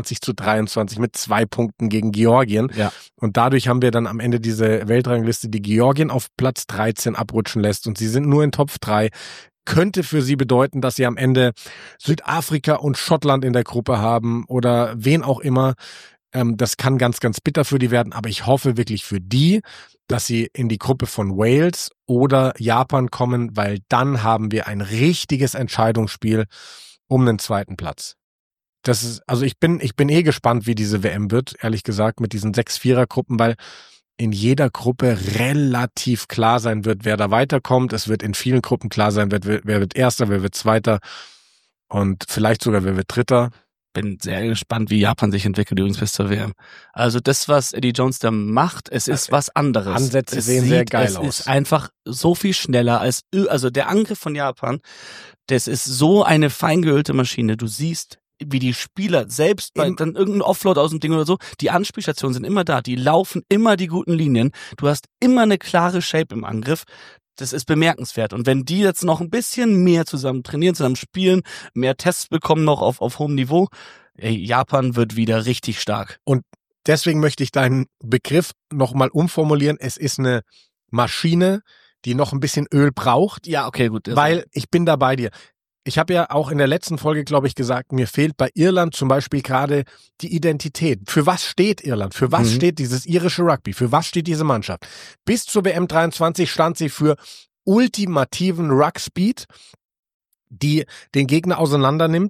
25-23 mit 2 Punkten gegen Georgien. Ja. Und dadurch haben wir dann am Ende diese Weltrangliste, die Georgien auf Platz 13 abrutschen lässt und sie sind nur in Top 3. Könnte für sie bedeuten, dass sie am Ende Südafrika und Schottland in der Gruppe haben oder wen auch immer. Das kann ganz, ganz bitter für die werden, aber ich hoffe wirklich für die, dass sie in die Gruppe von Wales oder Japan kommen, weil dann haben wir ein richtiges Entscheidungsspiel um den 2. Platz. Das ist, also ich bin gespannt, wie diese WM wird, ehrlich gesagt, mit diesen 6 Vierergruppen, weil in jeder Gruppe relativ klar sein wird, wer da weiterkommt. Es wird in vielen Gruppen klar sein, wer wird Erster, wer wird Zweiter und vielleicht sogar wer wird Dritter. Bin sehr gespannt, wie Japan sich entwickelt übrigens bis zur WM. Also das, was Eddie Jones da macht, es ist was anderes. Ansätze sehen sehr geil aus. Es ist einfach so viel schneller also der Angriff von Japan, das ist so eine feingeölte Maschine. Du siehst, wie die Spieler selbst bei dann irgendein Offload aus dem Ding oder so, die Anspielstationen sind immer da, die laufen immer die guten Linien, du hast immer eine klare Shape im Angriff, das ist bemerkenswert und wenn die jetzt noch ein bisschen mehr zusammen trainieren, zusammen spielen, mehr Tests bekommen noch auf hohem Niveau, Japan wird wieder richtig stark. Und deswegen möchte ich deinen Begriff nochmal umformulieren, es ist eine Maschine, die noch ein bisschen Öl braucht. Ja, okay, gut. Weil ich bin da bei dir. Ich habe ja auch in der letzten Folge, glaube ich, gesagt, mir fehlt bei Irland zum Beispiel gerade die Identität. Für was steht Irland? Für was steht dieses irische Rugby? Für was steht diese Mannschaft? Bis zur WM 23 stand sie für ultimativen Ruckspeed, die den Gegner auseinander nimmt,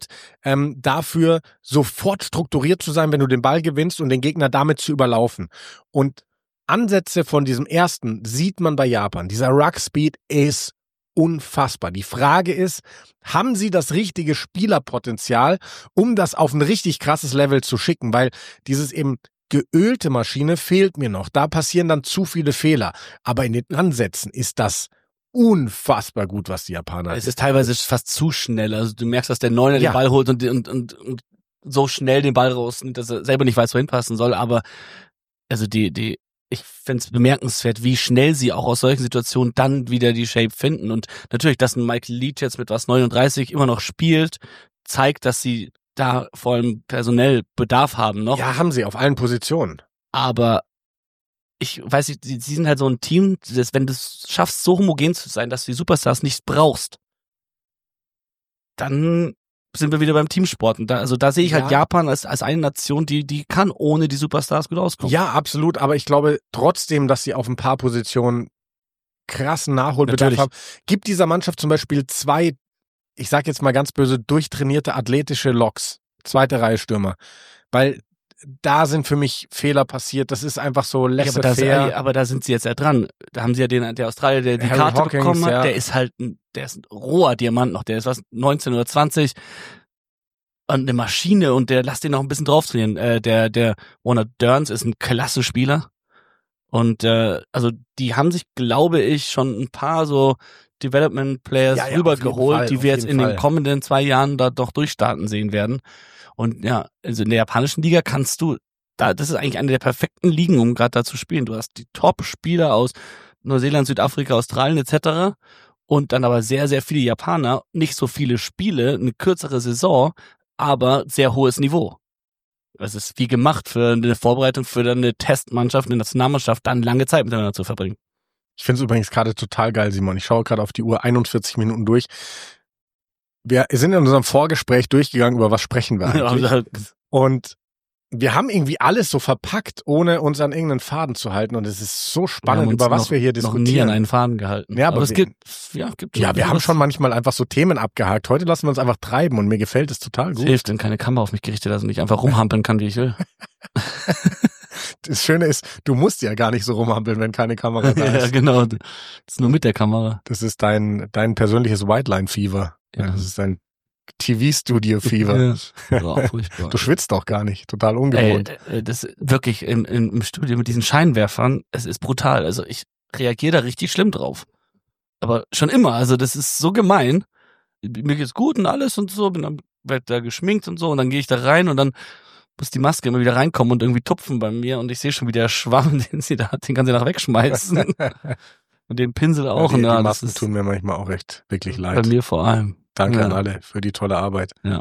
dafür sofort strukturiert zu sein, wenn du den Ball gewinnst und den Gegner damit zu überlaufen. Und Ansätze von diesem ersten sieht man bei Japan. Dieser Ruckspeed ist unfassbar. Die Frage ist, haben sie das richtige Spielerpotenzial, um das auf ein richtig krasses Level zu schicken? Weil dieses eben geölte Maschine fehlt mir noch. Da passieren dann zu viele Fehler. Aber in den Ansätzen ist das unfassbar gut, was die Japaner. Es ist teilweise fast zu schnell. Also du merkst, dass der Neuner den Ball holt und so schnell den Ball rausnimmt, dass er selber nicht weiß, wohin passen soll. Aber also ich finde es bemerkenswert, wie schnell sie auch aus solchen Situationen dann wieder die Shape finden. Und natürlich, dass ein Michael Leach jetzt mit 39 immer noch spielt, zeigt, dass sie da vor allem personell Bedarf haben noch. Ja, haben sie auf allen Positionen. Aber ich weiß nicht, sie sind halt so ein Team, wenn du es schaffst, so homogen zu sein, dass du die Superstars nicht brauchst, dann sind wir wieder beim Teamsport. Und da sehe ich halt Japan als eine Nation, die kann ohne die Superstars gut auskommen. Ja, absolut. Aber ich glaube trotzdem, dass sie auf ein paar Positionen krassen Nachholbedarf haben. Gibt dieser Mannschaft zum Beispiel 2, ich sag jetzt mal ganz böse, durchtrainierte athletische Loks. 2. Reihe Stürmer. Weil da sind für mich Fehler passiert. Das ist einfach so laissez-faire. Aber da sind sie jetzt ja dran. Da haben sie ja der Australier, der die Harry Karte Hawkins, bekommen hat. ja. Der ist ein roher Diamant noch. Der ist 19 oder 20. Und eine Maschine und lass den noch ein bisschen drauf trainieren. Der Warner Durns ist ein klasse Spieler. Und also die haben sich, glaube ich, schon ein paar so Development Players rübergeholt, die wir jetzt in den kommenden 2 Jahren da doch durchstarten sehen werden. Und ja, also in der japanischen Liga das ist eigentlich eine der perfekten Ligen, um gerade da zu spielen. Du hast die Top-Spieler aus Neuseeland, Südafrika, Australien etc. Und dann aber sehr, sehr viele Japaner, nicht so viele Spiele, eine kürzere Saison, aber sehr hohes Niveau. Das ist wie gemacht für eine Vorbereitung für eine Testmannschaft, eine Nationalmannschaft, dann lange Zeit miteinander zu verbringen. Ich finde es übrigens gerade total geil, Simon. Ich schaue gerade auf die Uhr, 41 Minuten durch. Wir sind in unserem Vorgespräch durchgegangen, über was sprechen wir eigentlich. Und wir haben irgendwie alles so verpackt, ohne uns an irgendeinen Faden zu halten. Und es ist so spannend, über was wir hier diskutieren. Noch nie an einen Faden gehalten. Ja, aber es gibt wir haben schon manchmal einfach so Themen abgehakt. Heute lassen wir uns einfach treiben und mir gefällt es total gut. Es hilft, wenn keine Kamera auf mich gerichtet ist und ich einfach rumhampeln kann, wie ich will. Das Schöne ist, du musst ja gar nicht so rumhampeln, wenn keine Kamera da ist. Ja, genau. Das ist nur mit der Kamera. Das ist dein persönliches White-Line-Fever. Ja. Das ist dein TV-Studio-Fever. Ja. Du schwitzt doch gar nicht. Total ungewohnt. Das wirklich im Studio mit diesen Scheinwerfern, es ist brutal. Also ich reagiere da richtig schlimm drauf. Aber schon immer. Also das ist so gemein. Mir geht's gut und alles und so. Werd da geschminkt und so. Und dann gehe ich da rein und dann muss die Maske immer wieder reinkommen und irgendwie tupfen bei mir. Und ich sehe schon, wie der Schwamm, den sie da hat, den kann sie nach wegschmeißen. Und den Pinsel auch. Die Masken tun mir manchmal auch echt wirklich leid. Bei mir vor allem. Danke an alle für die tolle Arbeit. Ja.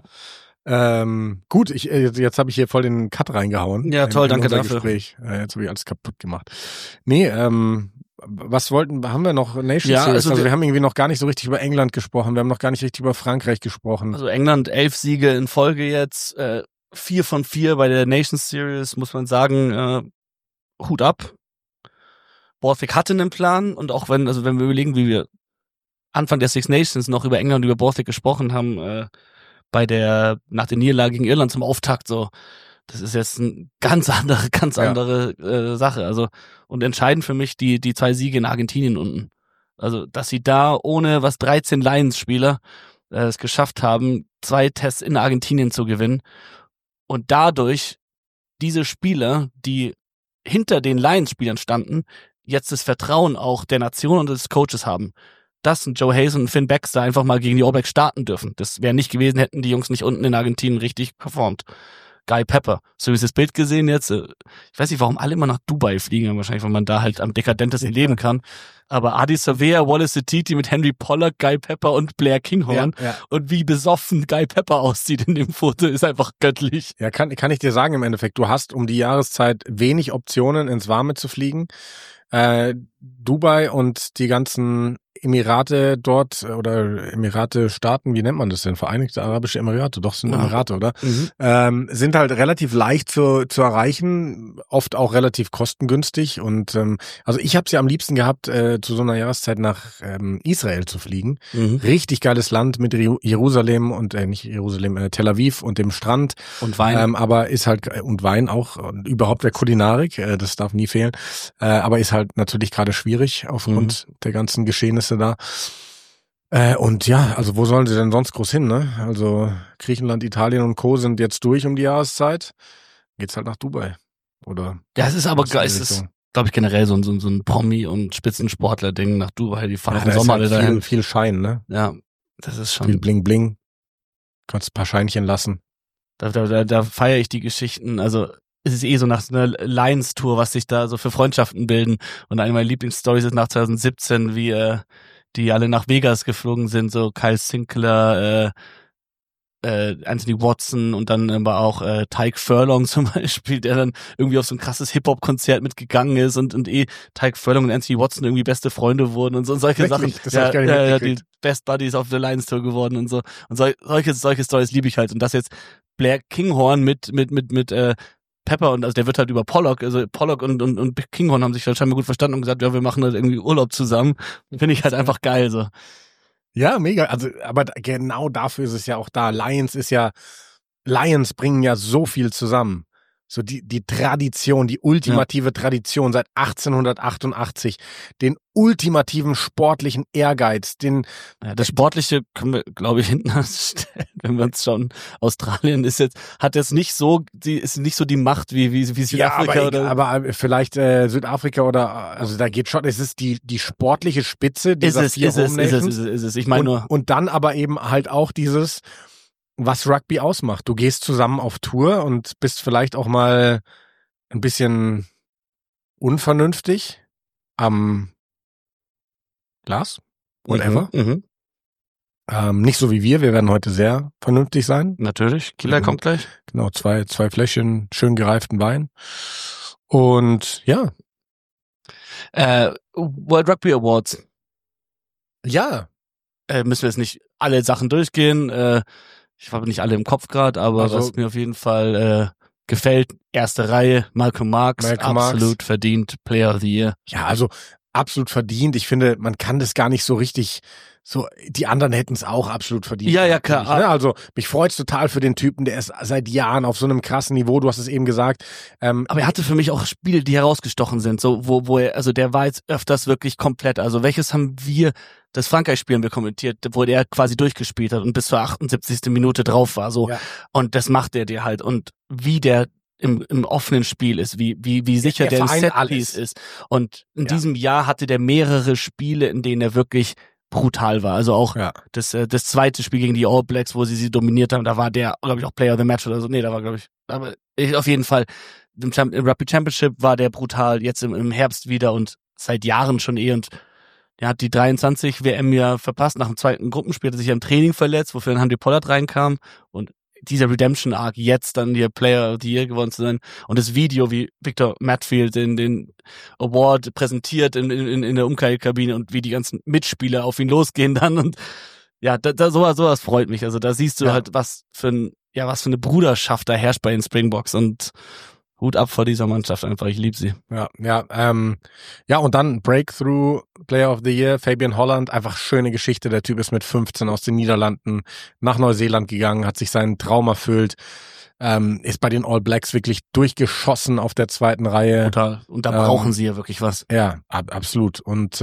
Gut, jetzt habe ich hier voll den Cut reingehauen. Ja, toll, danke dafür. Gespräch. Jetzt habe ich alles kaputt gemacht. Nee, haben wir noch Nations Series? Also wir haben irgendwie noch gar nicht so richtig über England gesprochen. Wir haben noch gar nicht richtig über Frankreich gesprochen. Also England 11 Siege in Folge jetzt, 4 von 4 bei der Nations Series, muss man sagen, Hut ab. Borthwick hatte einen Plan und auch wenn wir überlegen, wie wir Anfang der Six Nations noch über England und über Borthwick gesprochen haben, nach der Niederlage gegen Irland zum Auftakt, so, das ist jetzt eine ganz andere Sache. Also, und entscheidend für mich die 2 Siege in Argentinien unten. Also, dass sie da ohne 13 Lions-Spieler es geschafft haben, 2 Tests in Argentinien zu gewinnen und dadurch diese Spieler, die hinter den Lions-Spielern standen, jetzt das Vertrauen auch der Nation und des Coaches haben. Dass ein Joe Hayes und ein Finn Baxter einfach mal gegen die All Blacks starten dürfen. Das wäre nicht gewesen, hätten die Jungs nicht unten in Argentinien richtig performt. Guy Pepper. So wie ich das Bild gesehen jetzt, ich weiß nicht, warum alle immer nach Dubai fliegen, wahrscheinlich, weil man da halt am dekadentesten leben kann. Aber Adi Savea, Wallace Setiti mit Henry Pollack, Guy Pepper und Blair Kinghorn. Ja. Und wie besoffen Guy Pepper aussieht in dem Foto, ist einfach göttlich. Ja, kann ich dir sagen im Endeffekt, du hast um die Jahreszeit wenig Optionen, ins Warme zu fliegen. Dubai und die ganzen Emirate dort oder Emirate-Staaten, wie nennt man das denn? Vereinigte Arabische Emirate, doch sind Emirate, oder? Mhm. Sind halt relativ leicht zu erreichen, oft auch relativ kostengünstig und also ich habe es ja am liebsten gehabt, zu so einer Jahreszeit nach Israel zu fliegen. Mhm. Richtig geiles Land mit Jerusalem und nicht Jerusalem, Tel Aviv und dem Strand. Und Wein. Aber ist halt, und Wein auch, und überhaupt der Kulinarik, das darf nie fehlen, aber ist halt natürlich gerade schwierig aufgrund der ganzen Geschehnisse da. Und ja, also wo sollen sie denn sonst groß hin, ne? Also Griechenland, Italien und Co. sind jetzt durch um die Jahreszeit. Geht's halt nach Dubai. Oder? Ja, es ist aber geil. Es ist, glaube ich, generell so ein Promi- und Spitzensportler-Ding nach Dubai. Die fahren im Sommer halt dahin. Viel Schein, ne? Ja, das ist schon. Viel Bling-Bling. Kannst ein paar Scheinchen lassen. Da feiere ich die Geschichten. Also es ist so nach so einer Lions-Tour, was sich da so für Freundschaften bilden. Und eine meiner Lieblingsstories ist nach 2017, wie die alle nach Vegas geflogen sind, so Kyle Sinclair, Anthony Watson und dann aber auch Tyke Furlong zum Beispiel, der dann irgendwie auf so ein krasses Hip-Hop-Konzert mitgegangen ist und Tyke Furlong und Anthony Watson irgendwie beste Freunde wurden und so und solche Wirklich? Sachen. Das hab ich gar nicht mitgekriegt. Die Best Buddies auf der Lions Tour geworden und so. Und solche Stories liebe ich halt. Und das jetzt Blair Kinghorn mit Pepper und also der wird halt über Pollock, also Pollock und Kinghorn haben sich halt scheinbar gut verstanden und gesagt, ja, wir machen halt irgendwie Urlaub zusammen. Finde ich halt einfach geil so. Ja, mega. Also, aber genau dafür ist es ja auch da. Lions bringen ja so viel zusammen. So die Tradition, die ultimative Tradition seit 1888, den ultimativen sportlichen Ehrgeiz, das Sportliche können wir, glaube ich, hinten anstellen, wenn wir uns schauen. Australien ist nicht so die Macht wie Südafrika aber vielleicht Südafrika also da geht schon, es ist die sportliche Spitze dieser ist es. Ich meine nur. Und dann aber eben halt auch dieses, was Rugby ausmacht. Du gehst zusammen auf Tour und bist vielleicht auch mal ein bisschen unvernünftig am Glas, whatever. Nicht so wie wir werden heute sehr vernünftig sein. Natürlich, Kieler kommt gleich. Genau, zwei Fläschchen schön gereiften Wein. Und ja. World Rugby Awards. Ja. Müssen wir jetzt nicht alle Sachen durchgehen. Ich habe nicht alle im Kopf gerade, aber also, was mir auf jeden Fall gefällt, erste Reihe, Malcolm Marx, absolut verdient, Player of the Year. Ja, also absolut verdient. Ich finde, man kann das gar nicht so richtig, die anderen hätten es auch absolut verdient. Ja, klar. Also mich freut's total für den Typen, der ist seit Jahren auf so einem krassen Niveau, du hast es eben gesagt. Aber er hatte für mich auch Spiele, die herausgestochen sind, so wo er, also der war jetzt öfters wirklich komplett, also welches haben wir, das Frankreich-Spiel haben wir kommentiert, wo der quasi durchgespielt hat und bis zur 78. Minute drauf war, so. Ja. Und das macht er dir halt. Und wie der im offenen Spiel ist, wie sicher der im Setpiece ist. Und in diesem Jahr hatte der mehrere Spiele, in denen er wirklich brutal war. Also auch das zweite Spiel gegen die All Blacks, wo sie dominiert haben, da war der, glaube ich, auch Player of the Match oder so. Nee, da war, glaube ich, aber auf jeden Fall, im Rugby Championship war der brutal, jetzt im Herbst wieder und seit Jahren schon und der hat die 23 WM ja verpasst, nach dem zweiten Gruppenspiel hat er sich ja im Training verletzt, wofür dann Andy Pollard reinkam und dieser Redemption-Arc jetzt dann hier Player of the Year geworden zu sein und das Video, wie Victor Matfield den Award präsentiert in der Umkleidekabine und wie die ganzen Mitspieler auf ihn losgehen dann und ja, sowas freut mich. Also da siehst du halt, was für eine Bruderschaft da herrscht bei den Springboks und Hut ab vor dieser Mannschaft einfach, ich liebe sie. Ja, und dann Breakthrough Player of the Year, Fabian Holland, einfach schöne Geschichte. Der Typ ist mit 15 aus den Niederlanden nach Neuseeland gegangen, hat sich seinen Traum erfüllt, ist bei den All Blacks wirklich durchgeschossen auf der zweiten Reihe. Total. Und da brauchen sie ja wirklich was. Ja, absolut. Und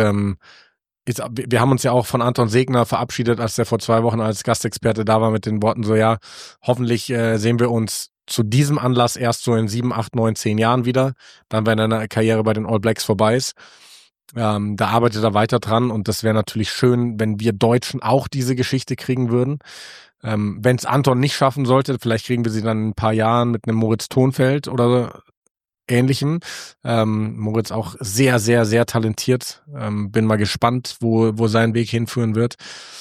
wir haben uns ja auch von Anton Segner verabschiedet, als der vor 2 Wochen als Gastexperte da war mit den Worten so, ja, hoffentlich sehen wir uns zu diesem Anlass erst so in 7, 8, 9, 10 Jahren wieder, dann wenn deine Karriere bei den All Blacks vorbei ist. Da arbeitet er weiter dran und das wäre natürlich schön, wenn wir Deutschen auch diese Geschichte kriegen würden. Wenn es Anton nicht schaffen sollte, vielleicht kriegen wir sie dann in ein paar Jahren mit einem Moritz Thonfeld oder Ähnlichem. Moritz auch sehr, sehr, sehr talentiert. Bin mal gespannt, wo sein Weg hinführen wird.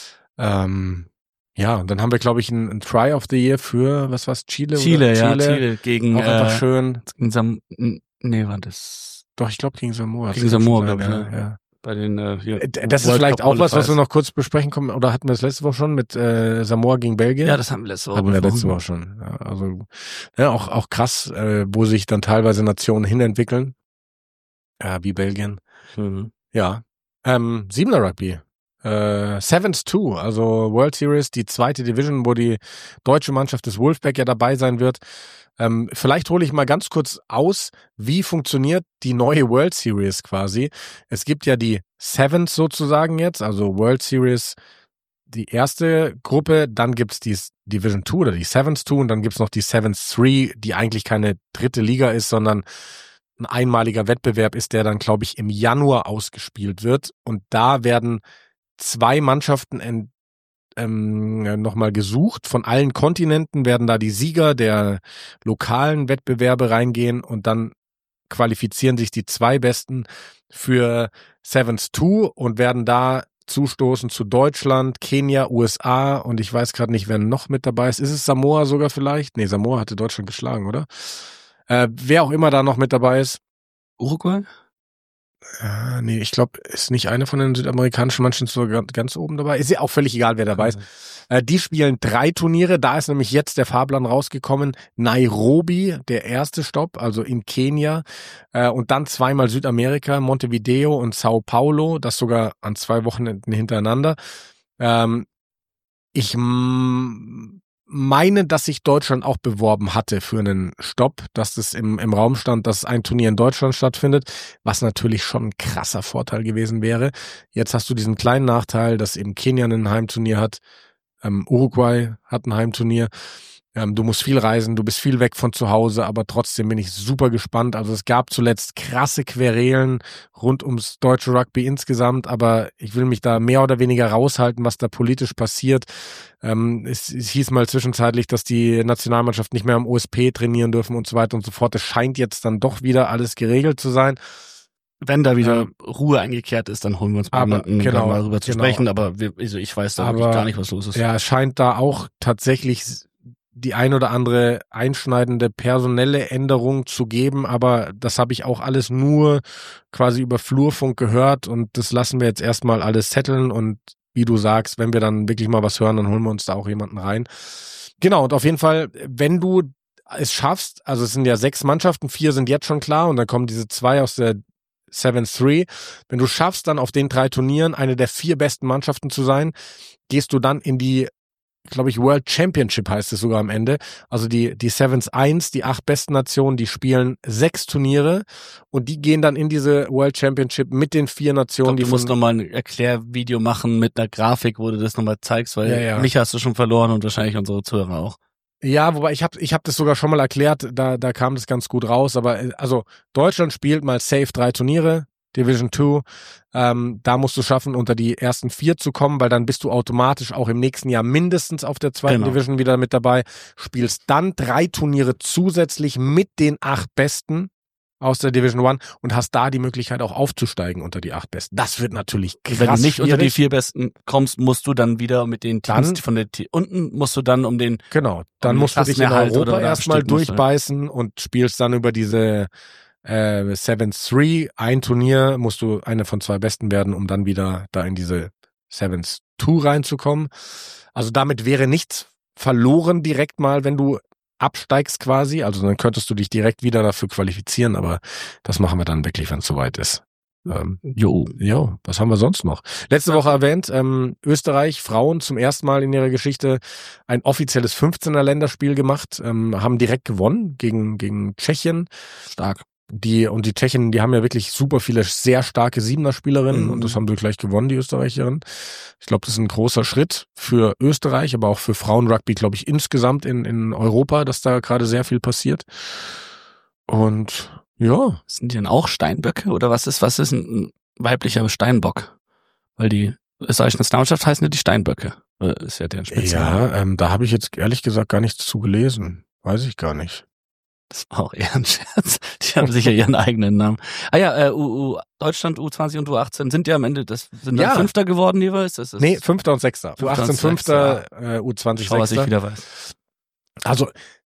Ja, und dann haben wir, glaube ich, ein Try of the Year für, was war's, Chile? Chile gegen, auch einfach schön. War das? Doch, ich glaube gegen Samoa. Gegen Samoa, glaube ich, ja. Bei den, das ist vielleicht auch was wir noch kurz besprechen kommen, oder hatten wir das letzte Woche schon mit Samoa gegen Belgien? Ja, das haben wir letzte Woche. Hatten wir letzte Woche schon. Ja, also auch krass, wo sich dann teilweise Nationen hinentwickeln. Wie Belgien. Mhm. Ja. 7er Rugby. Sevens 2, also World Series, die zweite Division, wo die deutsche Mannschaft des Wolfpack ja dabei sein wird. Vielleicht hole ich mal ganz kurz aus, wie funktioniert die neue World Series quasi. Es gibt ja die Sevens sozusagen jetzt, also World Series, die erste Gruppe, dann gibt's die Division 2 oder die Sevens 2 und dann gibt's noch die Sevens 3, die eigentlich keine dritte Liga ist, sondern ein einmaliger Wettbewerb ist, der dann, glaube ich, im Januar ausgespielt wird. Und da werden 2 Mannschaften nochmal gesucht. Von allen Kontinenten werden da die Sieger der lokalen Wettbewerbe reingehen und dann qualifizieren sich die 2 Besten für Sevens 2 und werden da zustoßen zu Deutschland, Kenia, USA und ich weiß gerade nicht, wer noch mit dabei ist. Ist es Samoa sogar vielleicht? Nee, Samoa hatte Deutschland geschlagen, oder? Wer auch immer da noch mit dabei ist. Uruguay? Nee, ich glaube, ist nicht eine von den südamerikanischen Mannschaften so ganz oben dabei. Ist ja auch völlig egal, wer dabei ist. Die spielen 3 Turniere. Da ist nämlich jetzt der Fahrplan rausgekommen. Nairobi, der erste Stopp, also in Kenia. Und dann 2-mal Südamerika, Montevideo und Sao Paulo. Das sogar an 2 Wochenenden hintereinander. Ich meine, dass sich Deutschland auch beworben hatte für einen Stopp, dass es im Raum stand, dass ein Turnier in Deutschland stattfindet, was natürlich schon ein krasser Vorteil gewesen wäre. Jetzt hast du diesen kleinen Nachteil, dass eben Kenia ein Heimturnier hat, Uruguay hat ein Heimturnier. Du musst viel reisen, du bist viel weg von zu Hause, aber trotzdem bin ich super gespannt. Also es gab zuletzt krasse Querelen rund ums deutsche Rugby insgesamt, aber ich will mich da mehr oder weniger raushalten, was da politisch passiert. Es hieß mal zwischenzeitlich, dass die Nationalmannschaft nicht mehr am OSP trainieren dürfen und so weiter und so fort. Es scheint jetzt dann doch wieder alles geregelt zu sein. Wenn da wieder Ruhe eingekehrt ist, dann holen wir uns mal jemanden, um mal darüber zu sprechen, aber ich weiß da wirklich gar nicht, was los ist. Ja, es scheint da auch tatsächlich die ein oder andere einschneidende personelle Änderung zu geben, aber das habe ich auch alles nur quasi über Flurfunk gehört und das lassen wir jetzt erstmal alles setteln und wie du sagst, wenn wir dann wirklich mal was hören, dann holen wir uns da auch jemanden rein. Genau, und auf jeden Fall, wenn du es schaffst, also es sind ja 6 Mannschaften, 4 sind jetzt schon klar und dann kommen diese 2 aus der 7-3. Wenn du schaffst, dann auf den 3 Turnieren eine der 4 besten Mannschaften zu sein, gehst du dann in die, glaube ich, World Championship heißt es sogar am Ende. Also die Sevens 1, die 8 besten Nationen, die spielen 6 Turniere und die gehen dann in diese World Championship mit den 4 Nationen. Du musst nochmal ein Erklärvideo machen mit einer Grafik, wo du das nochmal zeigst, weil mich hast du schon verloren und wahrscheinlich unsere Zuhörer auch. Ja, wobei ich hab das sogar schon mal erklärt, da kam das ganz gut raus, aber also Deutschland spielt mal safe 3 Turniere, Division 2, da musst du schaffen, unter die ersten 4 zu kommen, weil dann bist du automatisch auch im nächsten Jahr mindestens auf der 2. Division wieder mit dabei, spielst dann 3 Turniere zusätzlich mit den 8 Besten aus der Division 1 und hast da die Möglichkeit auch aufzusteigen unter die 8 Besten. Das wird natürlich krass. Wenn du nicht schwierig. Unter die 4 Besten kommst, musst du dann wieder mit den Teams von der unten musst du dann um den dann musst du dich in Europa erstmal durchbeißen und spielst dann über diese 7-3 ein Turnier, musst du eine von 2 Besten werden, um dann wieder da in diese 7-2 reinzukommen. Also damit wäre nichts verloren direkt mal, wenn du absteigst quasi, also dann könntest du dich direkt wieder dafür qualifizieren, aber das machen wir dann wirklich, wenn es soweit ist. Was haben wir sonst noch? Letzte Woche erwähnt, Österreich, Frauen zum ersten Mal in ihrer Geschichte ein offizielles 15er-Länderspiel gemacht, haben direkt gewonnen gegen Tschechien. Stark. Die Tschechen, die haben ja wirklich super viele sehr starke 7er-Spielerinnen und das haben sie gleich gewonnen, die Österreicherinnen. Ich glaube, das ist ein großer Schritt für Österreich, aber auch für Frauenrugby, glaube ich, insgesamt in Europa, dass da gerade sehr viel passiert. Und ja. Sind die denn auch Steinböcke oder was ist ein weiblicher Steinbock? Weil die österreichische Nationalmannschaft heißen ja die Steinböcke. Ist ja deren Spezial. Ja, da habe ich jetzt ehrlich gesagt gar nichts zu gelesen. Weiß ich gar nicht. Das war auch eher ein Scherz. Die haben sicher ihren eigenen Namen. Deutschland U20 und U18 sind ja am Ende, sind dann Fünfter geworden jeweils? Nee, Fünfter und Sechster. U18 Fünfter, U20 Schau, Sechster. was ich wieder weiß. Also,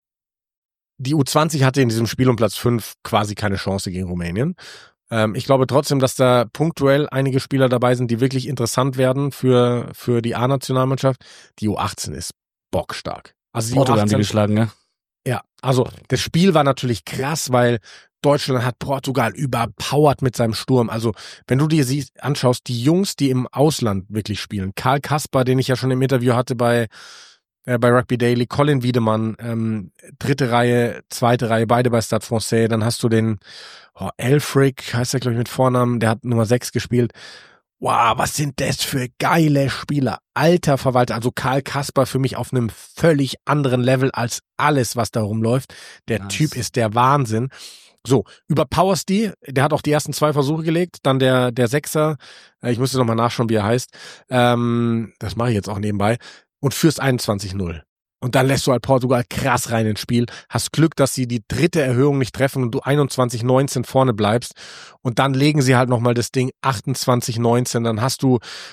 die U20 hatte in diesem Spiel um Platz 5 quasi keine Chance gegen Rumänien. Ich glaube trotzdem, dass da punktuell einige Spieler dabei sind, die wirklich interessant werden für die A-Nationalmannschaft. Die U18 ist bockstark. Also die Portugal U18, haben die geschlagen, ne? Ja, also das Spiel war natürlich krass, weil Deutschland hat Portugal überpowert mit seinem Sturm. Also wenn du dir anschaust, die Jungs, die im Ausland wirklich spielen, Karl Kasper, den ich ja schon im Interview hatte bei Rugby Daily, Colin Wiedemann, 3. Reihe, 2. Reihe, beide bei Stade Français, dann hast du den Elfrick, heißt er glaube ich mit Vornamen, der hat Nummer 6 gespielt. Wow, was sind das für geile Spieler. Alter Verwalter, also Karl Kasper für mich auf einem völlig anderen Level als alles, was da rumläuft. Der Typ ist der Wahnsinn. So, überpowerst die, der hat auch die ersten 2 Versuche gelegt, dann der Sechser, ich müsste nochmal nachschauen, wie er heißt, das mache ich jetzt auch nebenbei, und führst 21-0. Und dann lässt du halt Portugal krass rein ins Spiel, hast Glück, dass sie die 3. Erhöhung nicht treffen und du 21-19 vorne bleibst und dann legen sie halt nochmal das Ding 28-19, dann hast du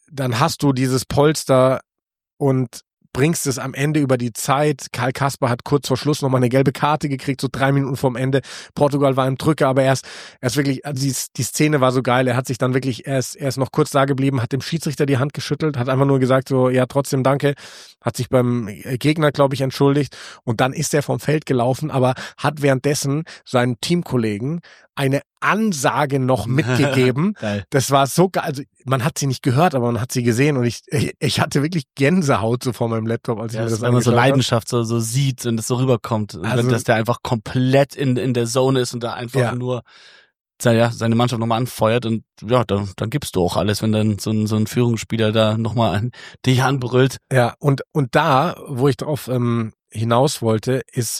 dann hast du dieses Polster und bringst es am Ende über die Zeit. Karl Kasper hat kurz vor Schluss nochmal eine gelbe Karte gekriegt, so 3 Minuten vorm Ende. Portugal war im Drücker, aber er ist wirklich, also die Szene war so geil. Er hat sich dann wirklich, er ist noch kurz da geblieben, hat dem Schiedsrichter die Hand geschüttelt, hat einfach nur gesagt so, ja, trotzdem danke, hat sich beim Gegner, glaube ich, entschuldigt und dann ist er vom Feld gelaufen, aber hat währenddessen seinen Teamkollegen eine Ansage noch mitgegeben. Das war so geil. Also man hat sie nicht gehört, aber man hat sie gesehen und ich hatte wirklich Gänsehaut so vor meinem Laptop, als ich mir das wenn man so Leidenschaft so sieht und es so rüberkommt. Also, dass der einfach komplett in der Zone ist und da einfach nur seine Mannschaft nochmal anfeuert und ja, dann gibst du auch alles, wenn dann so ein Führungsspieler da nochmal dich anbrüllt. Ja, und da, wo ich drauf hinaus wollte, ist,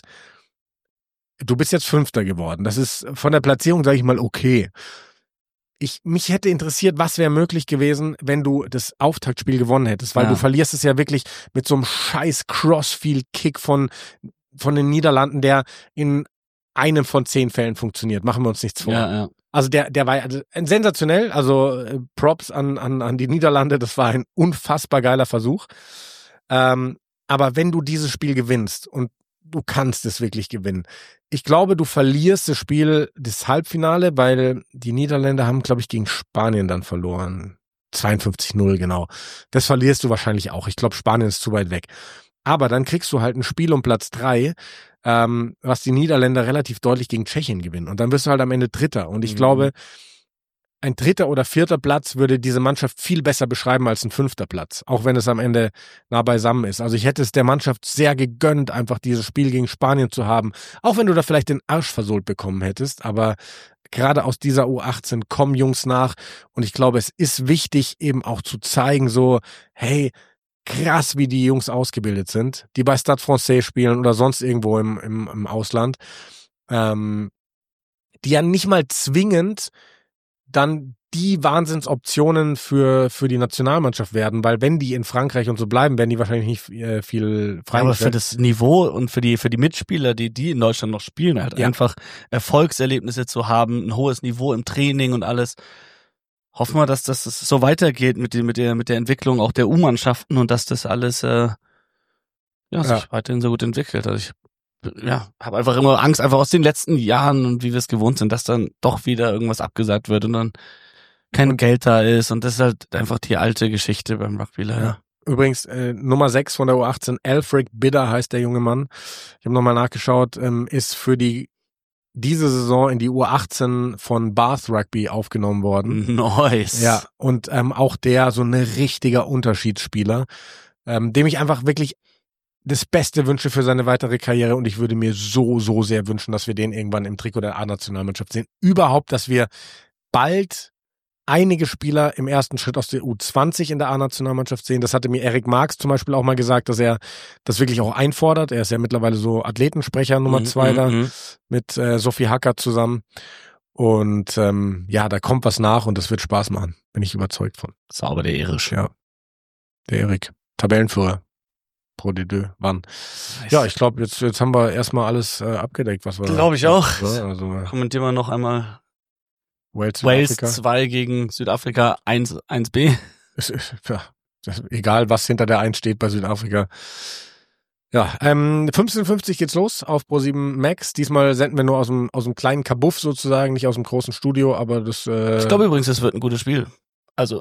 du bist jetzt Fünfter geworden. Das ist von der Platzierung, sage ich mal, okay. Mich hätte interessiert, was wäre möglich gewesen, wenn du das Auftaktspiel gewonnen hättest, weil du verlierst es ja wirklich mit so einem scheiß Crossfield-Kick von den Niederlanden, der in einem von 10 Fällen funktioniert. Machen wir uns nichts vor. Ja. Also der war sensationell, also Props an die Niederlande, das war ein unfassbar geiler Versuch. Aber wenn du dieses Spiel gewinnst und du kannst es wirklich gewinnen. Ich glaube, du verlierst das Spiel, das Halbfinale, weil die Niederländer haben, glaube ich, gegen Spanien dann verloren. 52-0, genau. Das verlierst du wahrscheinlich auch. Ich glaube, Spanien ist zu weit weg. Aber dann kriegst du halt ein Spiel um Platz 3, was die Niederländer relativ deutlich gegen Tschechien gewinnen. Und dann wirst du halt am Ende Dritter. Und ich glaube, ein 3. oder 4. Platz würde diese Mannschaft viel besser beschreiben als ein 5. Platz, auch wenn es am Ende nah beisammen ist. Also ich hätte es der Mannschaft sehr gegönnt, einfach dieses Spiel gegen Spanien zu haben, auch wenn du da vielleicht den Arsch versohlt bekommen hättest, aber gerade aus dieser U18 kommen Jungs nach und ich glaube, es ist wichtig eben auch zu zeigen so, hey, krass, wie die Jungs ausgebildet sind, die bei Stade Français spielen oder sonst irgendwo im Ausland, die ja nicht mal zwingend dann die Wahnsinnsoptionen für die Nationalmannschaft werden, weil wenn die in Frankreich und so bleiben, werden die wahrscheinlich nicht viel frei. Aber für das Niveau und für die Mitspieler, die in Deutschland noch spielen, halt einfach Erfolgserlebnisse zu haben, ein hohes Niveau im Training und alles. Hoffen wir, dass das so weitergeht mit der Entwicklung auch der U-Mannschaften und dass das alles sich weiterhin so gut entwickelt. Also ich habe einfach immer Angst, einfach aus den letzten Jahren und wie wir es gewohnt sind, dass dann doch wieder irgendwas abgesagt wird und dann kein Geld da ist und das ist halt einfach die alte Geschichte beim Rugby leider. Ja. Übrigens, Nummer 6 von der U18, Elfric Bidder heißt der junge Mann. Ich habe nochmal nachgeschaut, ist für diese Saison in die U18 von Bath Rugby aufgenommen worden. Nice. Ja, und auch der so ein richtiger Unterschiedsspieler, dem ich einfach wirklich das Beste wünsche für seine weitere Karriere und ich würde mir so, so sehr wünschen, dass wir den irgendwann im Trikot der A-Nationalmannschaft sehen. Überhaupt, dass wir bald einige Spieler im ersten Schritt aus der U20 in der A-Nationalmannschaft sehen. Das hatte mir Erik Marx zum Beispiel auch mal gesagt, dass er das wirklich auch einfordert. Er ist ja mittlerweile so Athletensprecher Nummer 2 da mit Sophie Hacker zusammen. Und da kommt was nach und das wird Spaß machen. Bin ich überzeugt von. Sauber der Erisch. Ja, der Erik. Tabellenführer. Pro D2 wann. Nice. Ja, ich glaube, jetzt haben wir erstmal alles abgedeckt, was wir. Glaube ich auch. Also, kommentieren wir noch einmal Wales 2 gegen Südafrika 1B. Egal, was hinter der 1 steht bei Südafrika. Ja, 15:50 geht's los auf Pro7 Max. Diesmal senden wir nur aus dem kleinen Kabuff sozusagen, nicht aus dem großen Studio, aber das. Ich glaube übrigens, das wird ein gutes Spiel. Also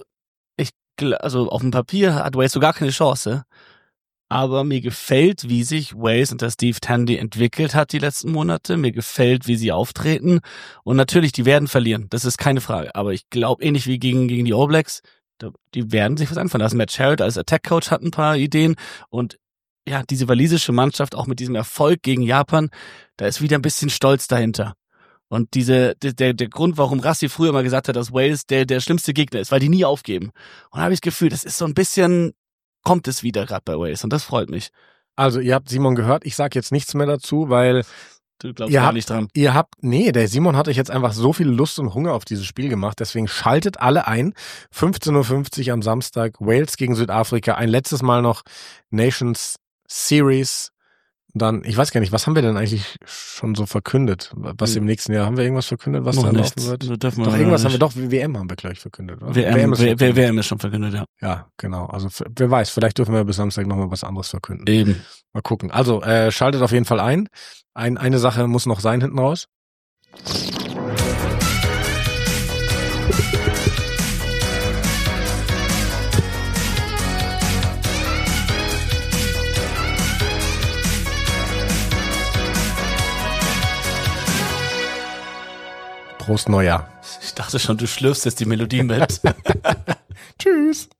auf dem Papier hat Wales so gar keine Chance. Aber mir gefällt, wie sich Wales unter Steve Tandy entwickelt hat die letzten Monate. Mir gefällt, wie sie auftreten. Und natürlich, die werden verlieren. Das ist keine Frage. Aber ich glaube, ähnlich wie gegen die All Blacks, die werden sich was einfallen lassen. Matt Sherritt als Attack-Coach hat ein paar Ideen. Und ja, diese walisische Mannschaft, auch mit diesem Erfolg gegen Japan, da ist wieder ein bisschen Stolz dahinter. Und der Grund, warum Rassi früher mal gesagt hat, dass Wales der schlimmste Gegner ist, weil die nie aufgeben. Und da habe ich das Gefühl, das ist so ein bisschen... kommt es wieder gerade bei Wales und das freut mich. Also ihr habt Simon gehört, ich sage jetzt nichts mehr dazu, weil du glaubst gar nicht dran. Der Simon hat euch jetzt einfach so viel Lust und Hunger auf dieses Spiel gemacht, deswegen schaltet alle ein. 15:50 Uhr am Samstag, Wales gegen Südafrika, ein letztes Mal noch Nations Series Und dann, ich weiß gar nicht, was haben wir denn eigentlich schon so verkündet? Was im nächsten Jahr, haben wir irgendwas verkündet, was Noch da nichts. laufen wird? Das dürfen wir Doch, irgendwas nicht. haben wir doch, WM haben wir, glaube ich, verkündet, oder? WM ist schon verkündet, ja. Ja, genau. Also wer weiß, vielleicht dürfen wir bis Samstag nochmal was anderes verkünden. Eben. Mal gucken. Also schaltet auf jeden Fall ein. Eine Sache muss noch sein hinten raus. Prost Neujahr. Ich dachte schon, du schlürfst jetzt die Melodie mit. Tschüss.